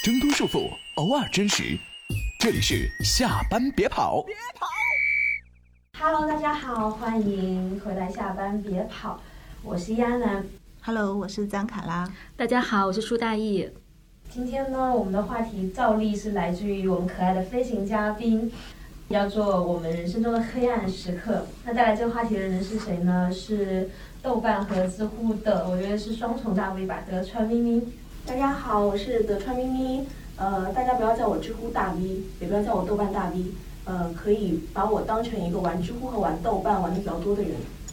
挣脱束缚，偶尔真实。这里是下班别跑。 Hello， 大家好，欢迎回来下班别跑，我是亚楠。 Hello， 我是张卡拉。 大家好，我是舒大义。 今天呢，我们的话题照例是来自于我们可爱的飞行嘉宾，要做我们人生中的黑暗时刻。那带来这个话题的人是谁呢？是豆瓣和知乎的，我觉得是双重大 V 吧，德川咪咪。 大家好，我是德川咪咪。大家不要叫我知乎大 V， 也不要叫我豆瓣大 V。可以把我当成一个玩知乎和玩豆瓣玩的比较多的人。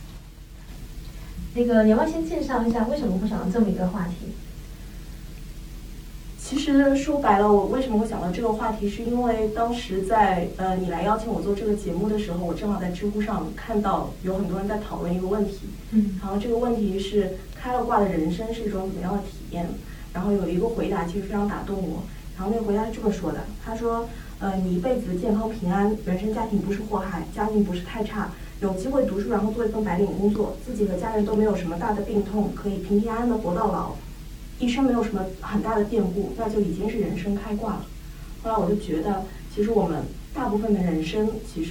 那个，你要不要先介绍一下为什么会想到这么一个话题？ 其实说白了，我为什么会想到这个话题，是因为当时在你来邀请我做这个节目的时候，我正好在知乎上看到有很多人在讨论一个问题。然后这个问题是开了挂的人生是一种怎么样的体验？然后有一个回答其实非常打动我。然后那个回答是这么说的，他说：你一辈子健康平安，原生家庭不是祸害，家境不是太差，有机会读书，然后做一份白领工作，自己和家人都没有什么大的病痛，可以平平安安的活到老，一生没有什么很大的变故，那就已经是人生开挂了。后来我就觉得，其实我们大部分人的人生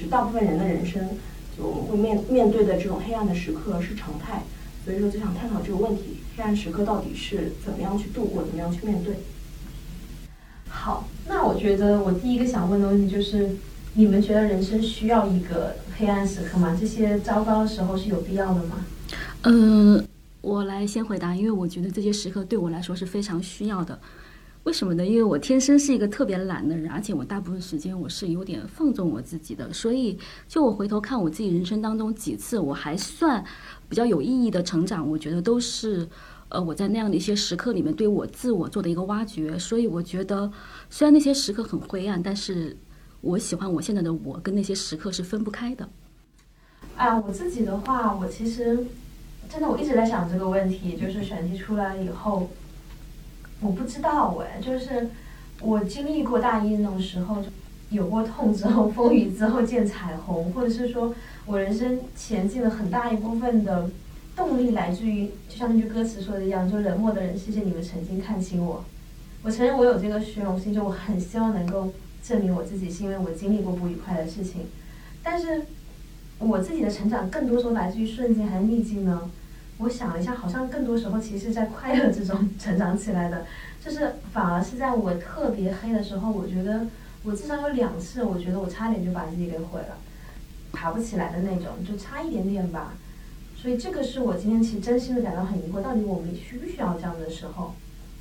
就会面对的这种黑暗的时刻是常态，所以说就想探讨这个问题，黑暗时刻到底是怎么样去度过，怎么样去面对。 好，那我觉得我第一个想问的问题就是，你们觉得人生需要一个黑暗时刻吗？这些糟糕的时候是有必要的吗？ 我来先回答，因为我觉得这些时刻对我来说是非常需要的。为什么呢？因为我天生是一个特别懒的人，而且我大部分时间我是有点放纵我自己的，所以就我回头看我自己人生当中几次我还算比较有意义的成长，我觉得都是我在那样的一些时刻里面对我自我做的一个挖掘。所以我觉得虽然那些时刻很灰暗，但是我喜欢我现在的我，跟那些时刻是分不开的。 我自己的话，我其实真的我一直在想这个问题，就是选题出来以后，我不知道就是我经历过大一那种时候，有过痛之后，风雨之后见彩虹，或者是说我人生前进了很大一部分的动力来自于，就像那句歌词说的一样，就冷漠的人，谢谢你们曾经看清我。我承认我有这个虚荣心，就我很希望能够证明我自己，是因为我经历过不愉快的事情。但是我自己的成长更多时候来自于顺境还是逆境呢？我想了一下，好像更多时候其实是在快乐之中成长起来的，就是反而是在我特别黑的时候，我觉得我至少有2次，我觉得我差点就把自己给毁了，爬不起来的那种，就差一点点吧。所以这个是我今天其实真心的感到很疑惑，到底我们需不需要这样的时候？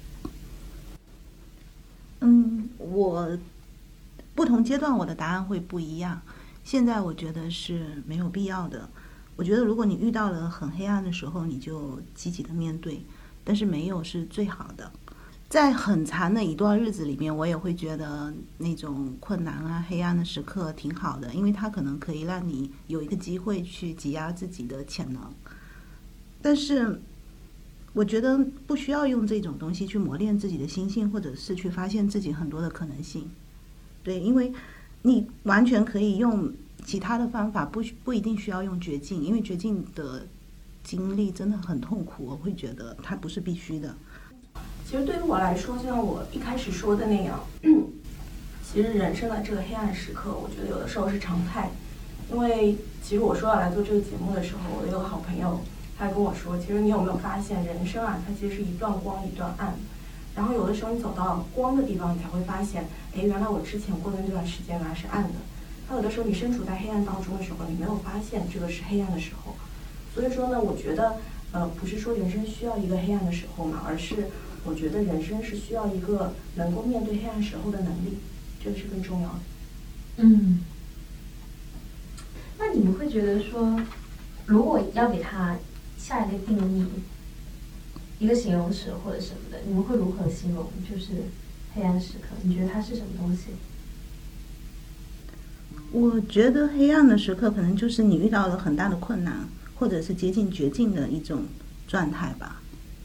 我不同阶段我的答案会不一样。现在我觉得是没有必要的。我觉得如果你遇到了很黑暗的时候，你就积极的面对，但是没有是最好的。在很长的一段日子里面，我也会觉得那种困难啊、黑暗的时刻挺好的，因为它可能可以让你有一个机会去挤压自己的潜能。但是我觉得不需要用这种东西去磨练自己的心性，或者是去发现自己很多的可能性。对，因为你完全可以用其他的方法，不一定需要用绝境，因为绝境的经历真的很痛苦，我会觉得它不是必须的。 其实对于我来说，就像我一开始说的那样，其实人生的这个黑暗时刻，我觉得有的时候是常态。因为其实我说要来做这个节目的时候，我的一个好朋友他跟我说，其实你有没有发现人生啊，它其实是一段光一段暗，然后有的时候你走到光的地方，你才会发现，原来我之前过的那段时间原来是暗的。那有的时候你身处在黑暗当中的时候，你没有发现这个是黑暗的时候。所以说呢，我觉得不是说人生需要一个黑暗的时候嘛，而是我觉得人生是需要一个能够面对黑暗时候的能力，这个是更重要的。 那你们会觉得说，如果要给它下一个定义，一个形容词或者什么的，你们会如何形容就是黑暗时刻？你觉得它是什么东西？ 我觉得黑暗的时刻可能就是你遇到了很大的困难，或者是接近绝境的一种状态吧。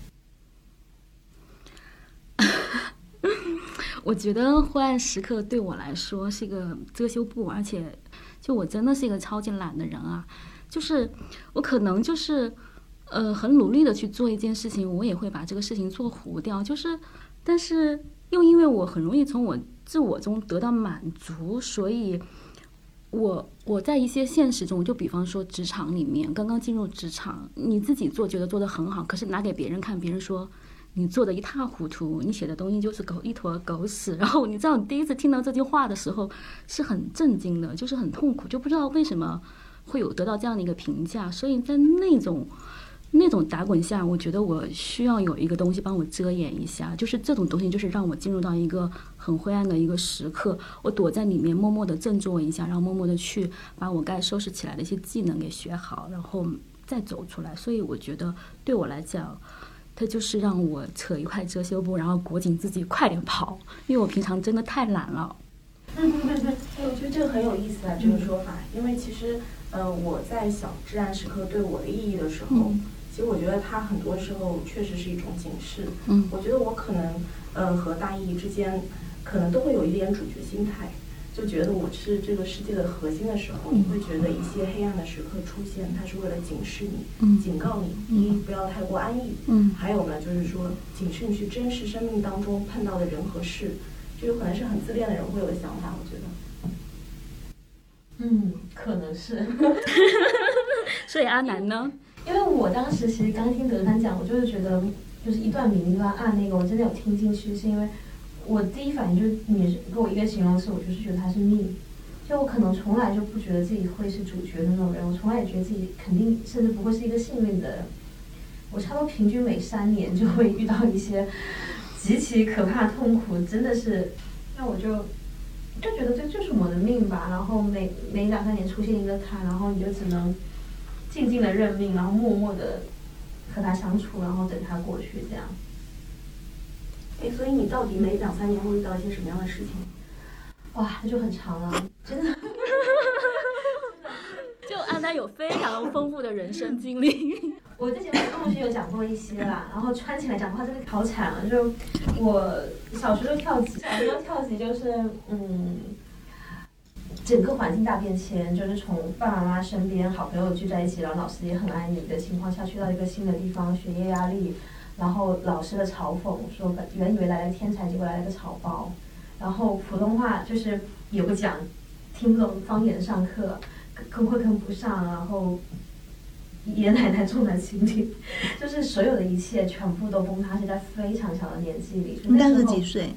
我觉得灰暗时刻对我来说是一个遮羞布，而且就我真的是一个超级懒的人啊，就是我可能就是很努力的去做一件事情，我也会把这个事情做糊掉，就是但是又因为我很容易从我自我中得到满足，所以我在一些现实中，就比方说职场里面，刚刚进入职场，你自己做觉得做得很好，可是拿给别人看，别人说你做的一塌糊涂，你写的东西就是一坨狗屎。然后你知道，你第一次听到这句话的时候是很震惊的，就是很痛苦，就不知道为什么会有得到这样的一个评价。所以在那种打滚下，我觉得我需要有一个东西帮我遮掩一下，就是这种东西就是让我进入到一个很灰暗的一个时刻，我躲在里面默默的振作一下，然后默默的去把我该收拾起来的一些技能给学好，然后再走出来。所以我觉得对我来讲，它就是让我扯一块遮羞布，然后裹紧自己快点跑，因为我平常真的太懒了。 我觉得这个很有意思啊，这个说法，因为其实我在想至暗时刻对我的意义的时候，其实我觉得它很多时候确实是一种警示。我觉得我可能和大义之间可能都会有一点主角心态，就觉得我是这个世界的核心的时候，你会觉得一些黑暗的时刻出现，它是为了警示你，警告你，第一不要太过安逸，还有呢就是说警示你去珍视生命当中碰到的人和事，这有可能是很自恋的人会有的想法，我觉得。 可能是。 所以阿南呢？ 因为我当时其实刚听德川讲，我就是觉得就是一段明一段暗那个，我真的有听进去，是因为我第一反应就是你给我一个形容词，我就是觉得它是命。就我可能从来就不觉得自己会是主角的那种人，我从来也觉得自己肯定甚至不会是一个幸运的人。我差不多平均每3年就会遇到一些极其可怕的痛苦，真的是，那我就觉得这就是我的命吧。然后每2-3年出现一个坎，然后你就只能静静的认命，然后默默的和他相处，然后等他过去这样。 所以你到底每2-3年会遇到一些什么样的事情？ 哇，这就很长了，真的。 就安南有非常丰富的人生经历。 我之前跟同学有讲过一些啦，然后串起来讲的话真的好惨了。就我小时候跳级就是整个环境大变迁，就是从爸爸妈妈身边好朋友聚在一起，然后老师也很爱你的情况下，去到一个新的地方，学业压力，然后老师的嘲讽，说原以为来了个天才，结果来了个草包，然后普通话就是有个讲听不懂方言上课，跟不上，然后爷爷奶奶重男轻女，就是所有的一切全部都崩塌，是在非常小的年纪里。 你当时几岁？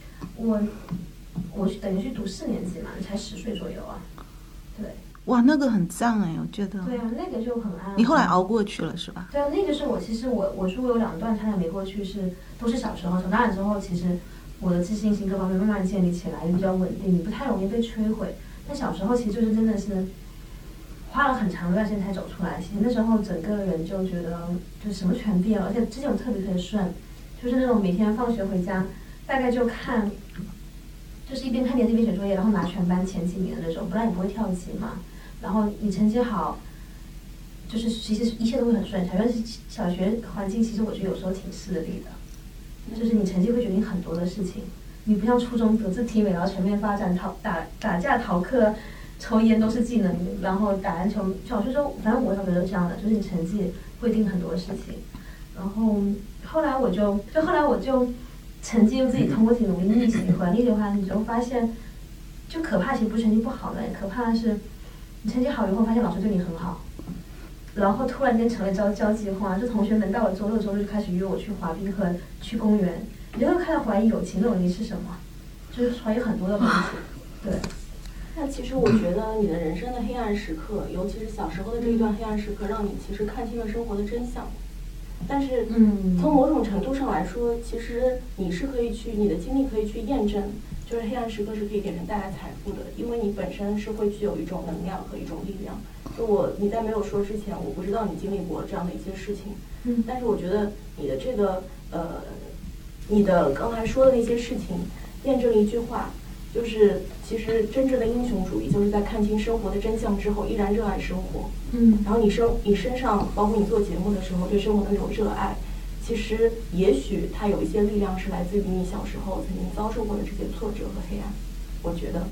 我等于去读4年级嘛，才10岁左右啊。对。 哇，那个很脏哎，我觉得。 对啊，那个就很暗。 你后来熬过去了是吧？ 对啊，那个是我其实我说我有2段差点没过去，都是小时候。长大了之后，其实我的自信心各方面慢慢建立起来，也比较稳定，你不太容易被摧毁。但小时候其实就是真的是花了很长一段时间才走出来。其实那时候整个人就觉得就什么全变了，而且之前我特别顺，就是那种每天放学回家大概就看。就是一边看电视一边写作业，然后拿全班前几名的那种，不然也不会跳级嘛。然后你成绩好，就是其实一切都会很顺。小学环境其实我觉得有时候挺势利的，就是你成绩会决定很多的事情。你不像初中德智体美，然后全面发展，打架逃课、抽烟都是技能，然后打篮球。小学时候反正我小学都是这样的，就是你成绩会定很多事情。然后后来我就成绩又自己通过挺努力逆袭回来，你就发现，就可怕其实不是成绩不好的，可怕的是你成绩好以后发现老师对你很好，然后突然间成了交际花，就同学们到了周六周日就开始约我去滑冰和去公园，你就会开始怀疑友情这种东西是什么，就是怀疑很多的东西。对。 那其实我觉得你的人生的黑暗时刻，尤其是小时候的这一段黑暗时刻，让你其实看清了生活的真相。但是，从某种程度上来说，其实你的经历可以去验证，就是黑暗时刻是可以给人带来财富的，因为你本身是会具有一种能量和一种力量。你在没有说之前，我不知道你经历过这样的一些事情，但是我觉得你的这个你的刚才说的那些事情，验证了一句话，就是其实真正的英雄主义就是在看清生活的真相之后，依然热爱生活。然后你身上，包括你做节目的时候对生活的那种热爱，其实也许它有一些力量是来自于你小时候曾经遭受过的这些挫折和黑暗，我觉得。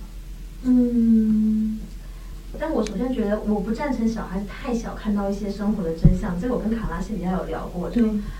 但我首先觉得我不赞成小孩子太小看到一些生活的真相，这个我跟卡拉是比较有聊过的。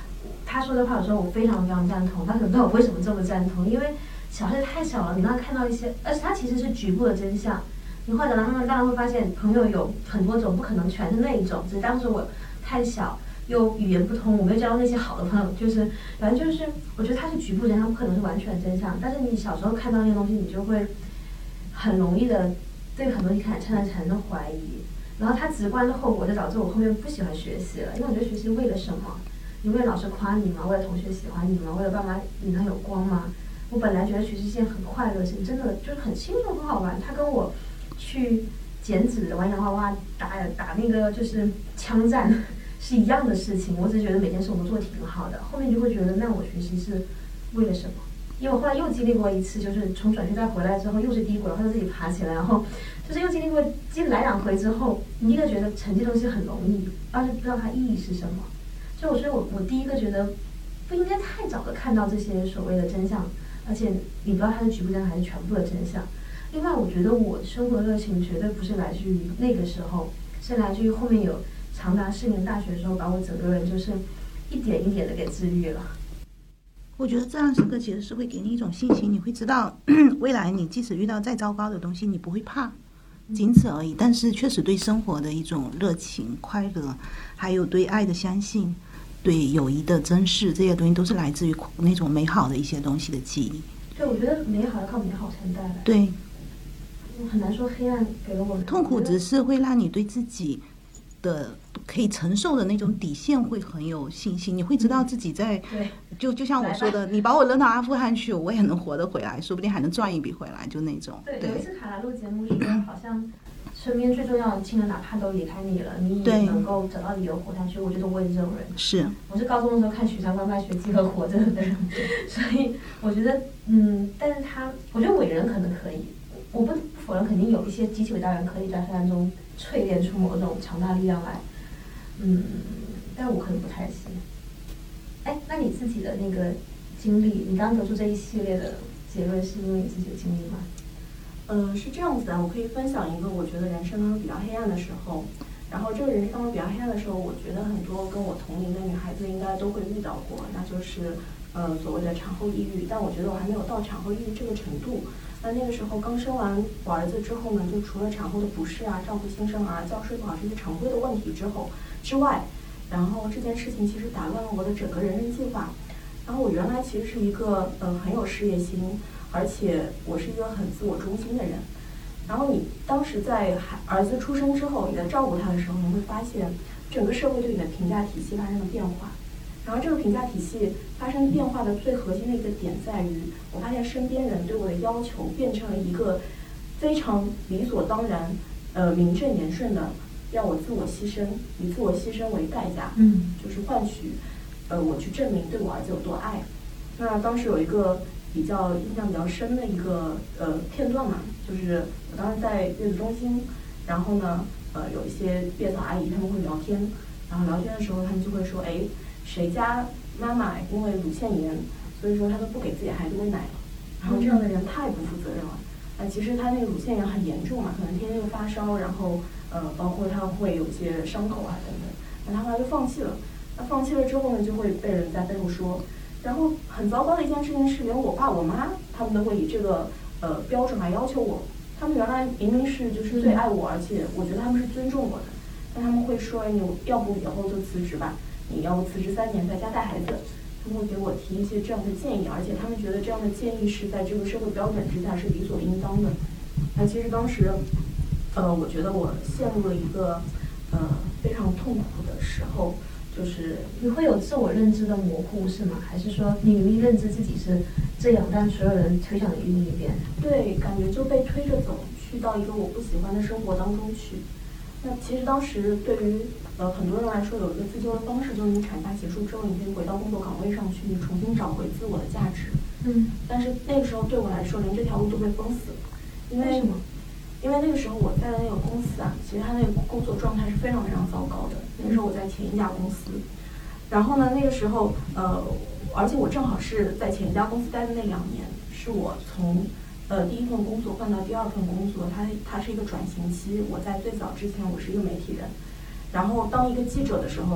他说的话有时候我非常非常赞同，他可能不知道我为什么这么赞同，因为小孩子太小了，你让他看到一些，而且他其实是局部的真相。你后来长大慢慢当然会发现，朋友有很多种，不可能全是那一种。只是当时我太小，又语言不通，我没有交到那些好的朋友，就是反正就是我觉得他是局部真相，不可能是完全真相。但是你小时候看到那些东西，你就会很容易的对很多东西产生怀疑。然后他直观的后果就导致我后面不喜欢学习了，因为我觉得学习为了什么？你为了老师夸你吗？为了同学喜欢你吗？为了爸妈脸上有光吗？我本来觉得学习是一件很快乐的事情，真的就是很轻松很好玩。他跟我去剪纸、玩洋娃娃、打那个就是枪战是一样的事情。我只是觉得每件事我都做得挺好的，后面就会觉得那我学习是为了什么？因为我后来又经历过一次，就是从转学再回来之后又是低谷，然后自己爬起来，然后就是又经历过来2回之后，你一个觉得成绩东西很容易，而且不知道它意义是什么。所以我第一个觉得不应该太早的看到这些所谓的真相，而且你不知道它是局部真相还是全部的真相。另外，我觉得我生活的热情绝对不是来自于那个时候，是来自于后面有长达4年大学的时候，把我整个人就是一点一点的给治愈了。 我觉得这样时刻其实是会给你一种信心，你会知道未来你即使遇到再糟糕的东西，你不会怕，仅此而已。但是确实对生活的一种热情、快乐，还有对爱的相信，对友谊的珍视，这些东西都是来自于那种美好的一些东西的记忆。 对，我觉得美好要靠美好才带来。 对， 很难说黑暗给了我们痛苦，只是会让你对自己的可以承受的那种底线会很有信心，你会知道自己在就像我说的，你把我扔到阿富汗去，我也能活得回来，说不定还能赚一笔回来，就那种。 对，有一次卡拉录节目说，好像身边最重要的亲人哪怕都离开你了，你也能够找到理由活下去。我觉得我也是这种人。是，我是高中的时候看许三观拍学几何活着的人，所以我觉得，但是我觉得伟人可能可以，我不否认肯定有一些极其伟大人可以在黑暗中淬炼出某种强大力量来，但我可能不太行。哎，那你自己的那个经历，你刚得出这一系列的结论，是因为你自己的经历吗？ 是这样子的，我可以分享一个我觉得人生当中比较黑暗的时候，然后这个人生当中比较黑暗的时候，我觉得很多跟我同龄的女孩子应该都会遇到过，那就是所谓的产后抑郁，但我觉得我还没有到产后抑郁这个程度。那个时候刚生完我儿子之后呢，就除了产后的不适啊、照顾新生儿、觉睡不好这些常规的问题之外，然后这件事情其实打乱了我的整个人生计划。然后我原来其实是一个很有事业心，而且我是一个很自我中心的人。然后你当时在儿子出生之后，你在照顾他的时候，你会发现整个社会对你的评价体系发生了变化。然后这个评价体系发生变化的最核心的一个点在于，我发现身边人对我的要求变成了一个非常理所当然、名正言顺的让我自我牺牲，以自我牺牲为代价，就是换取我去证明对我儿子有多爱。那当时有一个印象比较深的一个片段嘛，就是我当时在月子中心，然后呢有一些月嫂阿姨他们会聊天，然后聊天的时候他们就会说，哎，谁家妈妈因为乳腺炎，所以说他都不给自己孩子喂奶了，然后这样的人太不负责任了。其实他那个乳腺炎很严重嘛，可能天天就发烧，然后包括他会有一些伤口啊等等，那他后来就放弃了。那放弃了之后呢，就会被人在背后说。然后很糟糕的一件事情是，连我爸我妈他们都会以这个标准来要求我。他们原来明明是就是最爱我，而且我觉得他们是尊重我的，但他们会说，你要不以后就辞职吧，你要不辞职3年在家带孩子。他们会给我提一些这样的建议，而且他们觉得这样的建议是在这个社会标准之下是理所应当的。那其实当时我觉得我陷入了一个非常痛苦的时候。就是你会有自我认知的模糊是吗？还是说你明明认知自己是这样，但所有人推向你另一边？ 对，感觉就被推着走，去到一个我不喜欢的生活当中去。那其实当时对于很多人来说，有一个自救的方式，就是你产假结束之后，你可以回到工作岗位上去，你重新找回自我的价值。但是那个时候对我来说，连这条路都被封死了。 为什么？ 因为那个时候我在的那个公司啊，其实他那个工作状态是非常非常糟糕的。那个时候我在前一家公司，然后呢，那个时候而且我正好是在前一家公司待的那2年，是我从第一份工作换到第2份工作，它是一个转型期。我在最早之前我是一个媒体人，然后当一个记者的时候呢，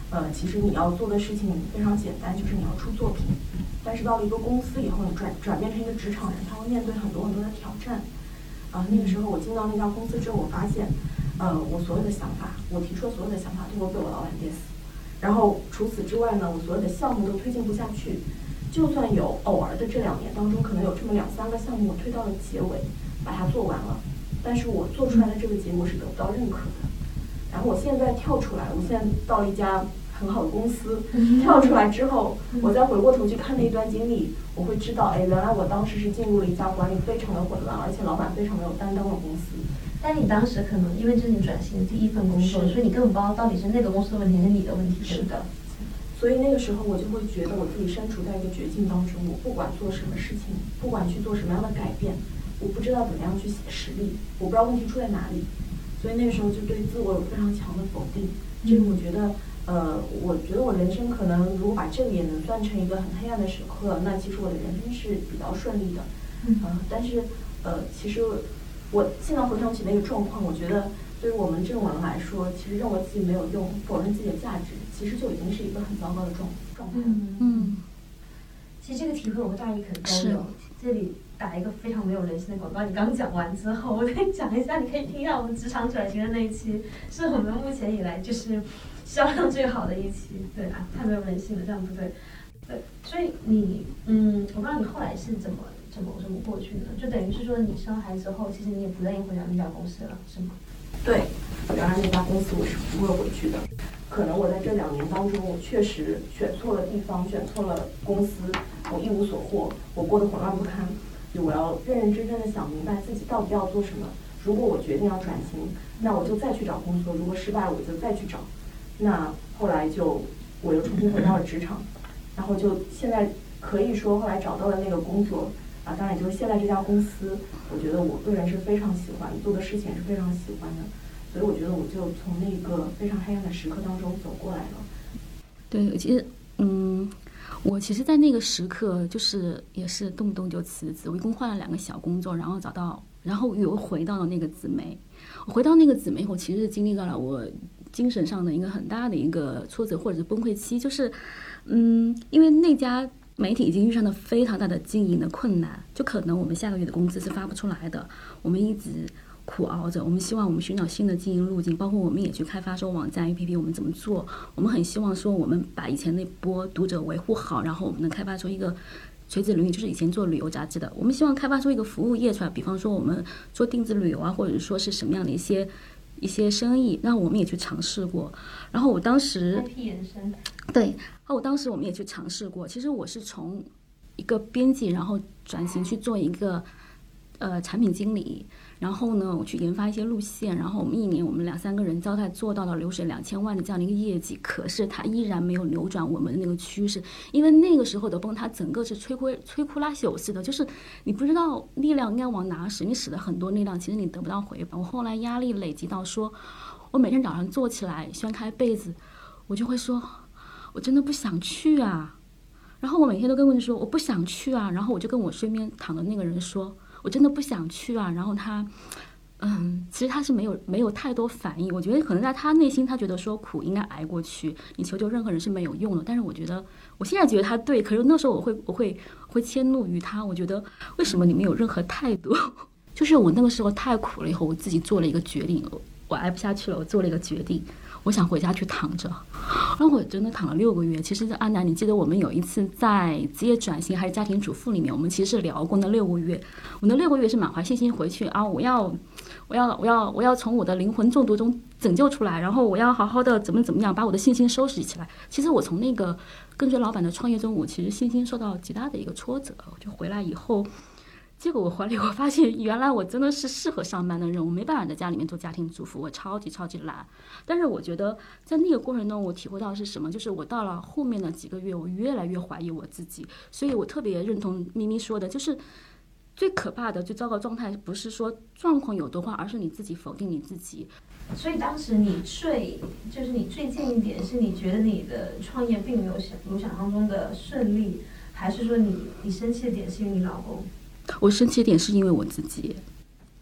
其实你要做的事情非常简单，就是你要出作品。但是到了一个公司以后，你转变成一个职场人，他会面对很多很多的挑战。那个时候我进到那家公司之后，我发现，我所有的想法，我提出的所有的想法都会被我老板憋死。然后除此之外呢，我所有的项目都推进不下去。就算有偶尔的这2年当中，可能有这么2-3个项目我推到了结尾，把它做完了，但是我做出来的这个结果是得不到认可的。然后我现在跳出来，我现在到了一家很好的公司，跳出来之后，我再回过头去看那一段经历，我会知道，原来我当时是进入了一家管理非常的混乱，而且老板非常没有担当的公司。 但你当时可能因为这是你转型的第1份工作，所以你根本不知道到底是那个公司的问题还是你的问题。 是的。所以那个时候我就会觉得我自己身处在一个绝境当中，我不管做什么事情，不管去做什么样的改变，我不知道怎么样去写实力，我不知道问题出在哪里。所以那个时候就对自我有非常强的否定。这个我觉得我人生可能如果把这个也能算成一个很黑暗的时刻，那其实我的人生是比较顺利的。但是其实我现在回想起那个状况，我觉得对于我们这种人来说，其实认为自己没有用，否认自己的价值，其实就已经是一个很糟糕的状态。 其实这个体会我和大一可能都有。这里打一个非常没有人性的广告，你刚讲完之后，我再讲一下，你可以听一下我们职场转型的那一期，是我们目前以来就是销量最好的一期。对啊，太没有人性了，这样不对。对，所以你我不知道你后来是怎么过去的，就等于是说你生孩子之后，其实你也不愿意回到那家公司了，是吗？ 对，原来那家公司我是不会回去的。可能我在这2年当中，我确实选错了地方，选错了公司，我一无所获，我过得混乱不堪。我要认认真真的想明白自己到底要做什么。如果我决定要转型，那我就再去找工作；如果失败了，我就再去找。那后来我又重新回到了职场，然后就现在可以说后来找到了那个工作当然就是现在这家公司，我觉得我个人是非常喜欢，做的事情也是非常喜欢的。所以我觉得我就从那个非常黑暗的时刻当中走过来了。 对，其实我其实在那个时刻就是也是动不动就辞职，我一共换了2个小工作，然后又回到了那个紫媒。我回到那个紫媒后，其实是经历到了我精神上的一个很大的一个挫折或者是崩溃期，就是因为那家媒体已经遇上了非常大的经营的困难，就可能我们下个月的工资是发不出来的，我们一直苦熬着，我们希望我们寻找新的经营路径，包括我们也去开发说网站 APP 我们怎么做，我们很希望说我们把以前那波读者维护好，然后我们能开发出一个垂直领域，就是以前做旅游杂志的，我们希望开发出一个服务业出来，比方说我们做定制旅游或者说是什么样的一些生意，那我们也去尝试过。然后我当时 IP 延伸， 对，我当时我们也去尝试过。其实我是从一个编辑，然后转型去做一个产品经理，然后呢，我去研发一些路线，然后我们1年我们2-3个人招待做到了流水2000万的这样的一个业绩，可是它依然没有扭转我们的那个趋势，因为那个时候的崩，它整个是摧枯拉朽似的，就是你不知道力量应该往哪使，你使了很多力量，其实你得不到回报。我后来压力累积到说，我每天早上坐起来掀开被子，我就会说，我真的不想去啊。然后我每天都跟问说我不想去啊，然后我就跟我身边躺的那个人说，我真的不想去啊。然后他，其实他是没有太多反应。我觉得可能在他内心，他觉得说苦应该挨过去，你求救任何人是没有用的。但是我觉得，我现在觉得他对，可是那时候我会迁怒于他。我觉得为什么你没有任何态度？就是我那个时候太苦了，以后我自己做了一个决定，我挨不下去了，我做了一个决定。我想回家去躺着，然后我真的躺了6个月。其实安南，你记得我们有一次在职业转型还是家庭主妇里面，我们其实是聊过那6个月。我那6个月是满怀信心回去啊，我要从我的灵魂中毒中拯救出来，然后我要好好的怎么样把我的信心收拾起来。其实我从那个跟随老板的创业中，我其实信心受到极大的一个挫折。我就回来以后。结果我回来，我发现原来我真的是适合上班的人，我没办法在家里面做家庭主妇，我超级懒。但是我觉得在那个过程中，我体会到是什么，就是我到了后面的几个月，我越来越怀疑我自己。所以我特别认同咪咪说的，就是最可怕的、最糟糕状态，不是说状况有多坏，而是你自己否定你自己。 所以当时你最近一点是你觉得你的创业并没有如想象中的顺利，还是说你生气的点是因为你老公？ 我生气的点是因为我自己，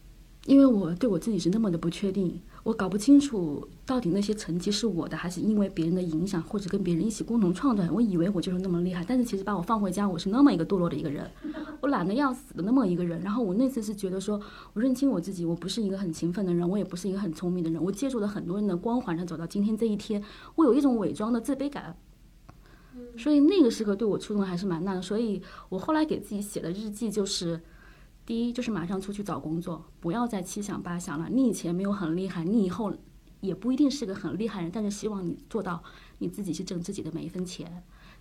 因为我对我自己是那么的不确定，我搞不清楚到底那些成绩是我的，还是因为别人的影响，或者跟别人一起共同创造。我以为我就是那么厉害，但是其实把我放回家，我是那么一个堕落的一个人，我懒得要死的那么一个人。然后我那次是觉得说，我认清我自己，我不是一个很勤奋的人，我也不是一个很聪明的人，我借助了很多人的光环上走到今天这一天，我有一种伪装的自卑感。所以那个时刻对我触动还是蛮大的。所以我后来给自己写的日记就是。第一就是马上出去找工作，不要再七想八想了。你以前没有很厉害，你以后也不一定是个很厉害人，但是希望你做到你自己去挣自己的每一分钱。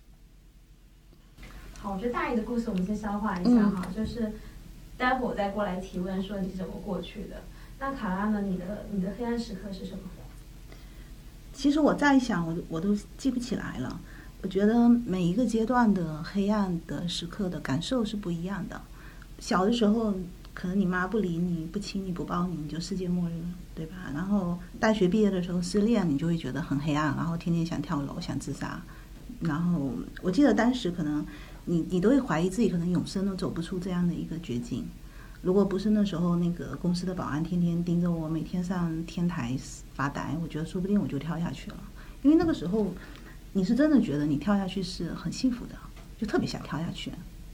好，我觉得大姨的故事我们先消化一下哈，就是待会儿我再过来提问说你是怎么过去的。那卡拉呢？你的黑暗时刻是什么？ 其实我再想，我都记不起来了。我觉得每一个阶段的黑暗的时刻的感受是不一样的。小的时候，可能你妈不理你、不亲你、不抱你，你就世界末日，对吧？然后大学毕业的时候失恋，你就会觉得很黑暗，然后天天想跳楼、想自杀。然后我记得当时可能你都会怀疑自己可能永生都走不出这样的一个绝境。如果不是那时候那个公司的保安天天盯着我，每天上天台发呆，我觉得说不定我就跳下去了。因为那个时候你是真的觉得你跳下去是很幸福的，就特别想跳下去。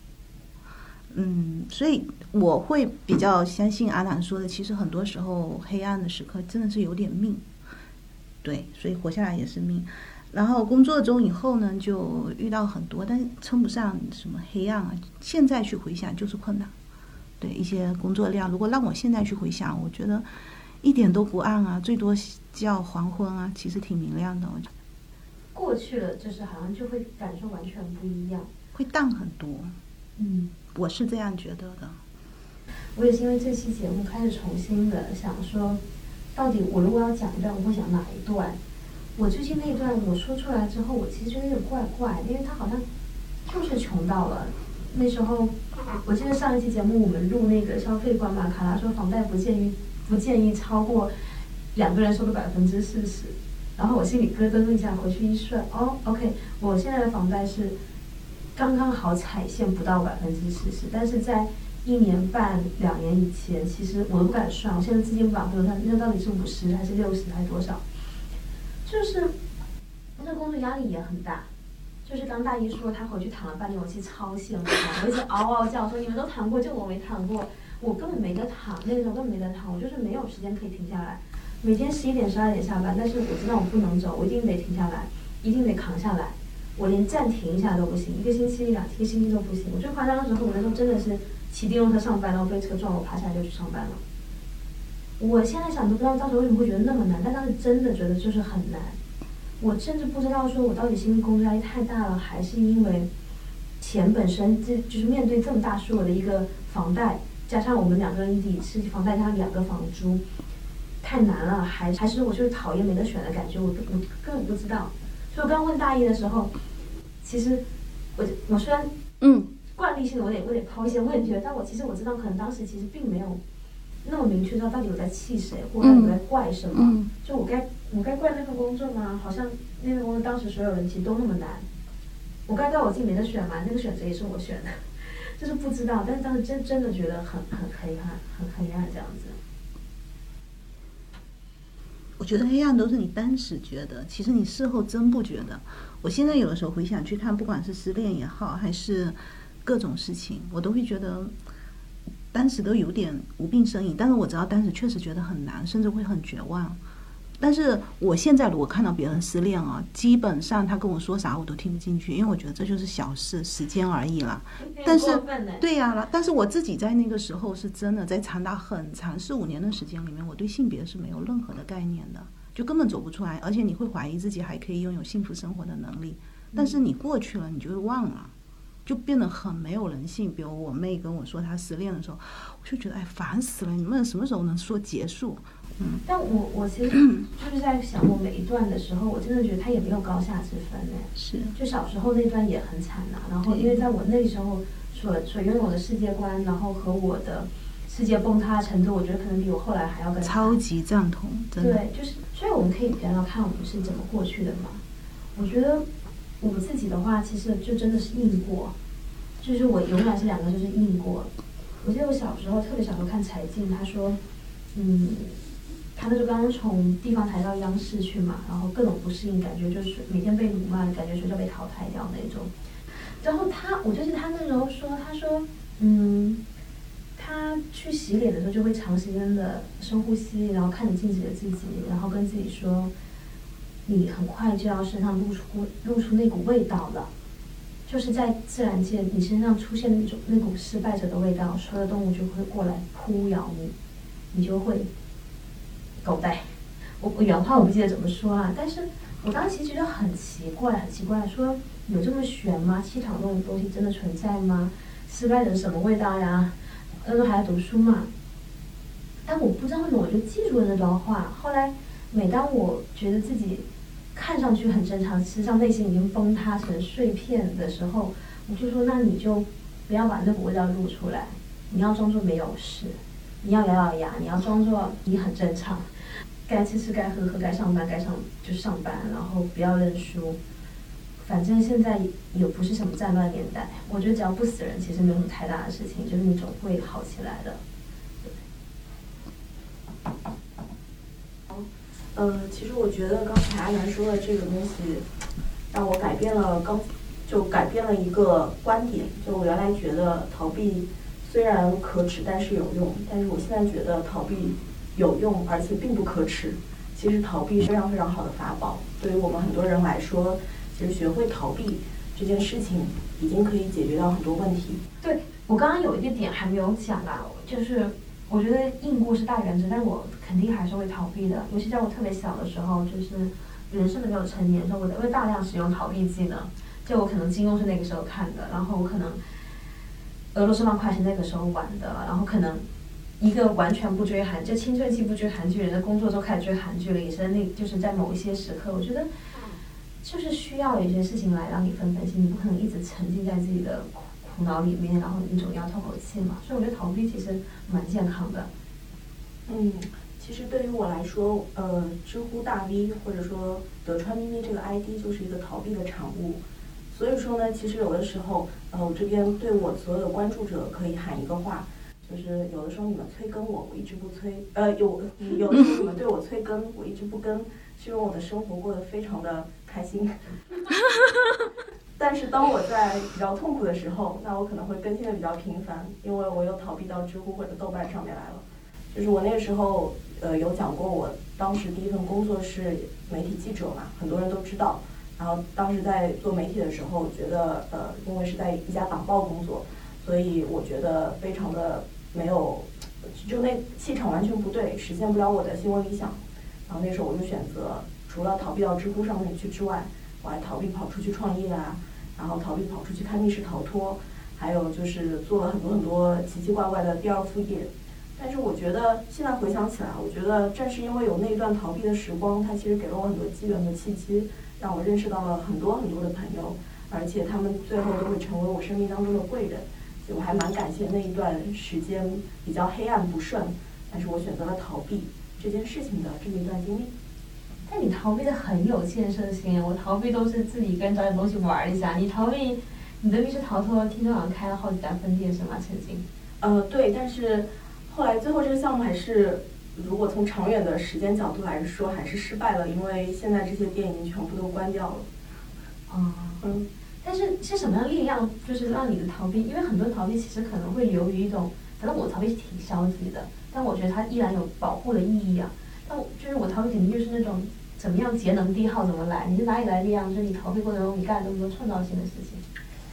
所以我会比较相信阿南说的，其实很多时候黑暗的时刻真的是有点命，对，所以活下来也是命。然后工作中以后呢，就遇到很多，但是称不上什么黑暗啊。现在去回想就是困难，对一些工作量，如果让我现在去回想，我觉得一点都不暗啊，最多叫黄昏啊，其实挺明亮的。我觉得过去了，就是好像就会感受完全不一样， 会淡很多。我是这样觉得的。 我也是因为这期节目开始重新的想说，到底我如果要讲一段，我会讲哪一段？我最近那一段我说出来之后，我其实觉得有点怪怪，因为他好像就是穷到了。那时候我记得上一期节目我们录那个消费观嘛，卡拉说房贷不建议超过2个人收入40%，然后我心里咯噔一下，回去一算，哦 ，OK， 我现在的房贷是刚刚好踩线不到40%，但是在1年半2年以前，其实我都不敢算，我现在资金不敢回头看，那到底是50还是60还是多少？就是那工作压力也很大。就是刚大姨说她回去躺了半年，我其实超羡慕她，我一直嗷叫说你们都躺过，就我没躺过，我根本没得躺，那个时候根本没得躺，我就是没有时间可以停下来。每天11点12点下班，但是我知道我不能走，我一定得停下来，一定得扛下来。我连暂停一下都不行，1个星期2个星期都不行。我最夸张的时候，我那时候真的是骑电动车上班，然后被车撞，我爬下来就去上班了。我现在想都不知道当时为什么会觉得那么难，但当时真的觉得就是很难。我甚至不知道说我到底是因为工作压力太大了，还是因为钱本身就是面对这么大数额的一个房贷，加上我们2个人一起吃房贷加上2个房租，太难了，还是我就是讨厌没得选的感觉，我根本不知道。所以我刚问大一的时候，其实我虽然惯例性的我得抛一些问题，但其实我知道可能当时其实并没有那么明确知道到底我在气谁，或者我在怪什么。就我该怪那份工作吗？好像那份工作当时所有人其实都那么难。我该怪我自己没得选吗？那个选择也是我选的，就是不知道。但是当时真的觉得很黑暗，很黑暗这样子。 我觉得黑暗都是你当时觉得，其实你事后真不觉得。我现在有的时候回想去看，不管是失恋也好，还是各种事情，我都会觉得当时都有点无病呻吟。但是我知道当时确实觉得很难，甚至会很绝望。但是我现在如果看到别人失恋啊，基本上他跟我说啥我都听不进去，因为我觉得这就是小事，时间而已啦。但是对呀，但是我自己在那个时候是真的在长达很长4-5年的时间里面，我对性别是没有任何的概念的，就根本走不出来，而且你会怀疑自己还可以拥有幸福生活的能力。但是你过去了，你就会忘了，就变得很没有人性。比如我妹跟我说她失恋的时候，我就觉得烦死了，你们什么时候能说结束？ 但我其实就是在想，我每一段的时候，我真的觉得他也没有高下之分呢。 是， 就小时候那段也很惨呐，然后因为在我那时候所拥有的世界观，然后和我的世界崩塌的程度，我觉得可能比我后来还要更超级赞同，真的。 对，就是所以我们可以聊聊看我们是怎么过去的嘛。我觉得我自己的话，其实就真的是硬过，就是我永远是2个就是硬过。我记得我小时候特别小时候看柴静，他说他那时候刚刚从地方抬到央视去嘛，然后各种不适应，感觉就是每天被辱骂，感觉学校被淘汰掉那种。然后我就记得他那时候说，他说，他去洗脸的时候就会长时间的深呼吸，然后看着镜子的自己，然后跟自己说，你很快就要身上露出那股味道了，就是在自然界你身上出现那股失败者的味道，所有的动物就会过来扑咬你，你就会狗带。我原话我不记得怎么说啊，但是我当时其实觉得很奇怪，说有这么玄吗？气场这种东西真的存在吗？失败者是什么味道呀？那时候还在读书嘛，但我不知道为什么我就记住了那段话。后来每当我觉得自己看上去很正常，实际上内心已经崩塌成碎片的时候，我就说，那你就不要把那股味道露出来，你要装作没有事，你要咬牙，你要装作你很正常，该吃吃，该喝喝，该上班就上班，然后不要认输。反正现在也不是什么战乱年代，我觉得只要不死人，其实没有什么太大的事情，就是你总会好起来的。 其实我觉得刚才阿南说的这个东西，让我改变了一个观点。就我原来觉得逃避虽然可耻，但是有用，但是我现在觉得逃避有用，而且并不可耻。其实逃避是非常非常好的法宝，对于我们很多人来说，其实学会逃避这件事情，已经可以解决掉很多问题。 对，我刚刚有一个点还没有讲啊，就是我觉得硬过是大原则，但我肯定还是会逃避的。尤其在我特别小的时候，就是人生的没有成年的时候，我会大量使用逃避技能。就我可能金庸是那个时候看的，然后我可能俄罗斯方块是那个时候玩的，然后可能一个完全不追韩，就青春期不追韩剧人的工作都开始追韩剧了，也是就是在某一些时刻，我觉得就是需要有一些事情来让你分心，你不可能一直沉浸在自己的苦恼里面，然后你总要透口气嘛。所以我觉得逃避其实蛮健康的。 其实对于我来说，知乎大 V 或者说德川咪咪这个 ID 就是一个逃避的产物。所以说呢，其实有的时候，我这边对我所有的关注者可以喊一个话，就是有的时候你们催更我一直不催，有的时候你们对我催更，我一直不更，是因为我的生活过得非常的开心。但是当我在比较痛苦的时候，那我可能会更新的比较频繁，因为我又逃避到知乎或者豆瓣上面来了。就是我那个时候，有讲过，我当时第一份工作是媒体记者嘛，很多人都知道。然后当时在做媒体的时候，觉得因为是在一家党报工作，所以我觉得非常的没有，就那气场完全不对，实现不了我的新闻理想。然后那时候我就选择，除了逃避到知乎上面去之外，我还逃避跑出去创业啊，然后逃避跑出去看密室逃脱，还有就是做了很多奇奇怪怪的第二副业。但是我觉得现在回想起来，我觉得正是因为有那一段逃避的时光，它其实给了我很多机缘和契机，让我认识到了很多的朋友，而且他们最后都会成为我生命当中的贵人。所以我还蛮感谢那一段时间比较黑暗不顺，但是我选择了逃避这件事情的这么一段经历。 但你逃避的很有建设性，我逃避都是自己跟找点东西玩一下。你逃避你的密室逃脱，听说好像开了好几家分店是吗？曾经。 对，但是后来最后这个项目还是，如果从长远的时间角度来说，还是失败了，因为现在这些店已经全部都关掉了。 但是是什么样的力量，就是让你的逃避？因为很多逃避其实可能会流于一种，反正我逃避是挺消极的，但我觉得它依然有保护的意义啊。但就是我逃避肯定就是那种怎么样节能低耗怎么来？你是哪里来的力量？就是你逃避过程中你干了这么多创造性的事情。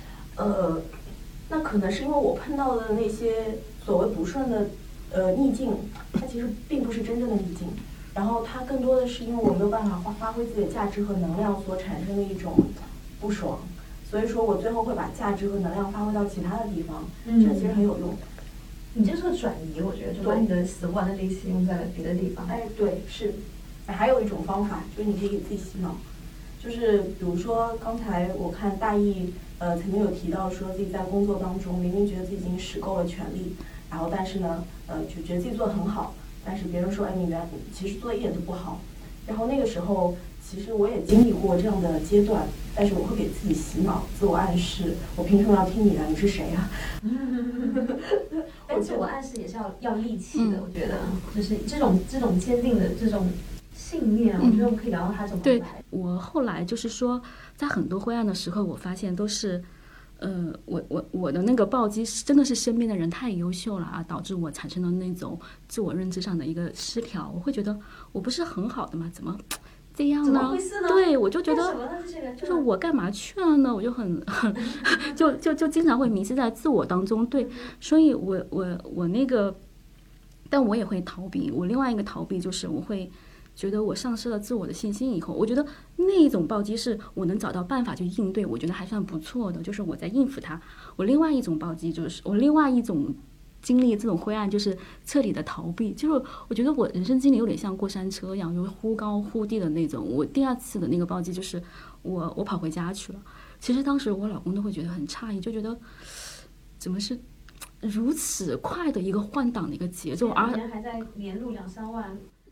那可能是因为我碰到的那些所谓不顺的逆境，它其实并不是真正的逆境，然后它更多的是因为我没有办法发挥自己的价值和能量所产生的一种不爽，所以说我最后会把价值和能量发挥到其他的地方，这其实很有用。 你这是个转移，我觉得就把你的死不完的力气用在了别的地方。 对，是。还有一种方法就是你可以给自己洗脑，就是比如说刚才我看大意曾经有提到说自己在工作当中明明觉得自己已经使够了全力，然后但是呢就觉得自己做得很好，但是别人说你其实做的一点都不好，然后那个时候其实我也经历过这样的阶段，但是我会给自己洗脑，自我暗示，我凭什么要听你的？你是谁啊？我种自我暗示也是要力气的，我觉得就是这种坚定的这种信念，我觉得我们可以聊到它怎么来。 对，我后来就是说，在很多灰暗的时候，我发现都是，我的那个暴击真的是身边的人太优秀了啊，导致我产生了那种自我认知上的一个失调。我会觉得我不是很好的吗？怎么这样呢？ 怎么回事呢？ 对，我就觉得干什么呢？这些人就是我干嘛去了呢？我就很就经常会迷失在自我当中。对，所以我那个，但我也会逃避。我另外一个逃避就是我会觉得我丧失了自我的信心以后，我觉得那一种暴击是我能找到办法去应对，我觉得还算不错的，就是我在应付它。我另外一种暴击就是我另外一种经历这种灰暗，就是彻底的逃避。就是我觉得我人生经历有点像过山车一样，就是忽高忽低的那种。我第二次的那个暴击就是我跑回家去了。其实当时我老公都会觉得很诧异，就觉得怎么是如此快的一个换挡的一个节奏，而还在年入2-3万。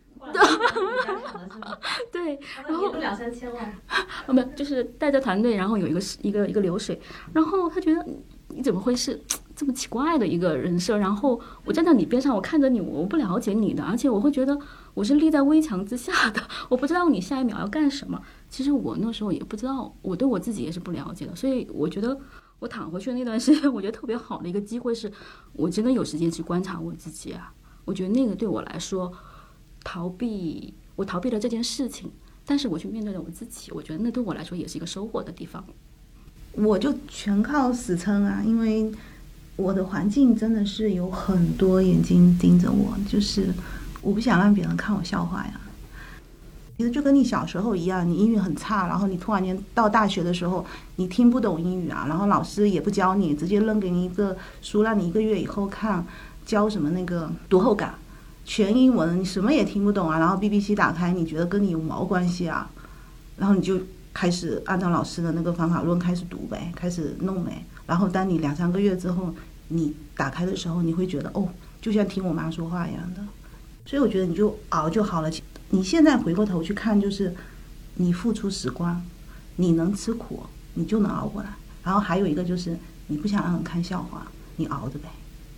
对， 然后年入2-3千万， 不就是带着团队，然后有一个流水，然后他觉得你怎么会是这么奇怪的一个人设？然后我站在你边上，我看着你，我不了解你的，而且我会觉得我是立在危墙之下的，我不知道你下一秒要干什么。其实我那时候也不知道，我对我自己也是不了解的，所以我觉得我躺回去的那段时间，我觉得特别好的一个机会是，我真的有时间去观察我自己啊。我觉得那个对我来说。我逃避了这件事情，但是我去面对了我自己，我觉得那对我来说也是一个收获的地方。 我就全靠死撑啊，因为我的环境真的是有很多眼睛盯着我，就是我不想让别人看我笑话呀。其实就跟你小时候一样，你英语很差，然后你突然间到大学的时候，你听不懂英语啊，然后老师也不教你，直接扔给你一个书，让你1个月以后看，教什么那个读后感。全英文，你什么也听不懂啊，然后 BBC 打开，你觉得跟你有毛关系啊？然后你就开始按照老师的那个方法论开始读呗，开始弄呗。然后当你2-3个月之后，你打开的时候，你会觉得哦，就像听我妈说话一样的。所以我觉得你就熬就好了。你现在回过头去看，就是你付出时光，你能吃苦，你就能熬过来。然后还有一个就是你不想让人看笑话，你熬着呗。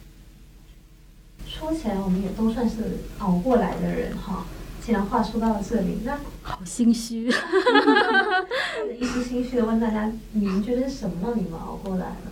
说起来，我们也都算是熬过来的人哈。既然话说到了这里，那好心虚， 一丝心虚的问大家：你们觉得是什么让你们熬过来了？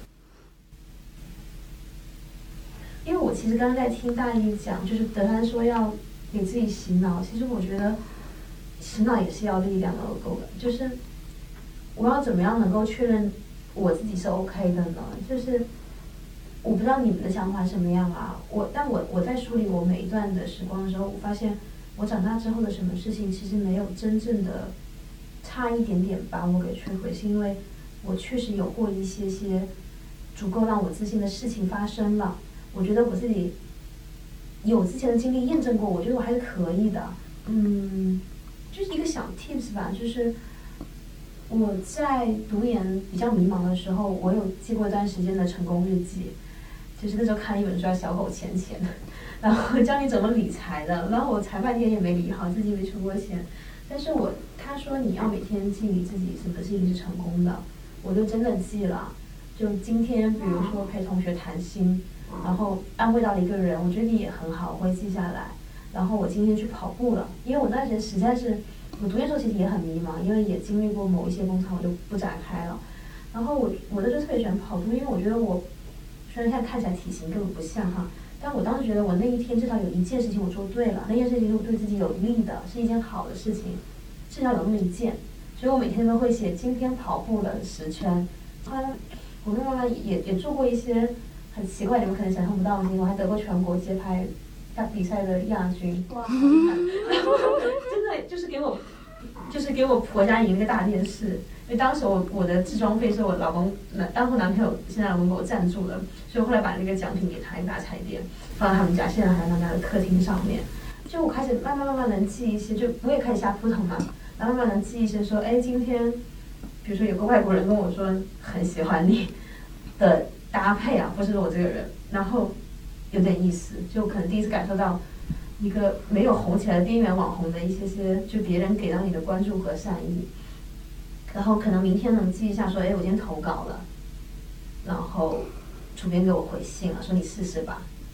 因为我其实刚刚在听大一讲，就是德安说要给自己洗脑，其实我觉得洗脑也是要力量的，够的。就是我要怎么样能够确认我自己是 OK 的呢？就是我不知道你们的想法什么样啊，但我在梳理我每一段的时光的时候，我发现我长大之后的什么事情其实没有真正的差一点点把我给摧毁，是因为我确实有过一些足够让我自信的事情发生了。我觉得我自己有之前的经历验证过，我觉得我还是可以的。就是一个小 tips 吧，就是我在读研比较迷茫的时候，我有记过一段时间的成功日记。就是那时候看了一本书叫《小狗钱钱》，然后教你怎么理财的，然后我财半天也没理好，自己没出过钱，但是他说你要每天记你自己什么事情是成功的，我就真的记了。就今天比如说陪同学谈心，然后安慰到了一个人，我觉得也很好，我会记下来。然后我今天去跑步了，因为我那时间实在是，我读研时候其实也很迷茫，因为也经历过某一些工厂，我就不展开了。然后我那时候特别喜欢跑步，因为我觉得我虽然现在看起来体型根本不像哈，但我当时觉得我那一天至少有一件事情我做对了，那件事情是我对自己有利的，是一件好的事情，至少有那么一件。所以我每天都会写今天跑步了10圈。后来我慢慢也做过一些很奇怪你们可能想象不到的事情，我还得过全国街拍大比赛的亚军，哇，真的就是给我婆家赢一个大电视。因为当时我的置装费是我老公当初男朋友现在老公给我赞助的，所以我后来把那个奖品给他一个大彩电，放在他们家，现在还在他们家的客厅上面。就我开始慢慢能记一些，就我也开始下扑腾嘛，然后慢慢能记一些说，哎，今天比如说有个外国人跟我说很喜欢你的搭配啊，或是我这个人，然后有点意思，就可能第一次感受到一个没有红起来的边缘网红的一些就别人给到你的关注和善意。然后可能明天能记一下说，哎，我今天投稿了，然后主编给我回信了，说你试试吧。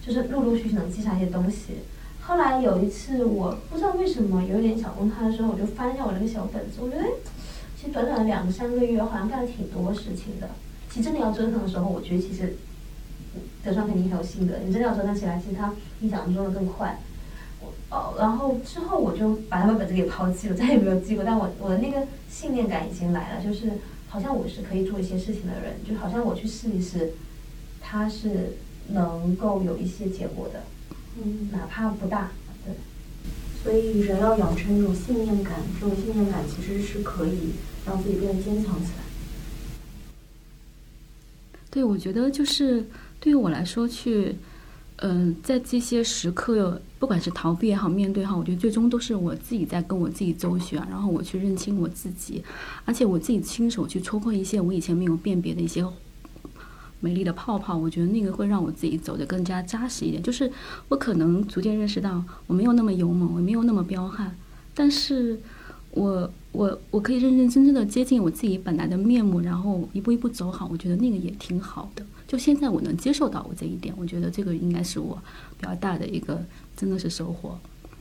就是陆陆续续能记下一些东西。后来有一次，我不知道为什么有点小崩塌的时候，我就翻一下我那个小本子，我觉得其实短短的2、3个月，好像干了挺多事情的。其实真的要折腾的时候，我觉得其实德川肯定很有心得，你真的要折腾起来，其实他比想象中的更快。然后之后我就把那本本子给抛弃了，再也没有记过。但我的那个信念感已经来了，就是好像我是可以做一些事情的人，就好像我去试一试，它是能够有一些结果的，哪怕不大，对。 所以人要养成这种信念感，这种信念感其实是可以让自己变得坚强起来。 对，我觉得就是对于我来说在这些时刻，不管是逃避也好，面对也好，我觉得最终都是我自己在跟我自己周旋，然后我去认清我自己，而且我自己亲手去戳破一些我以前没有辨别的一些美丽的泡泡，我觉得那个会让我自己走得更加扎实一点。就是我可能逐渐认识到，我没有那么勇猛，我没有那么彪悍，但是我可以认认真真的接近我自己本来的面目，然后一步一步走好，我觉得那个也挺好的。就现在我能接受到我这一点，我觉得这个应该是我比较大的一个真的是收获。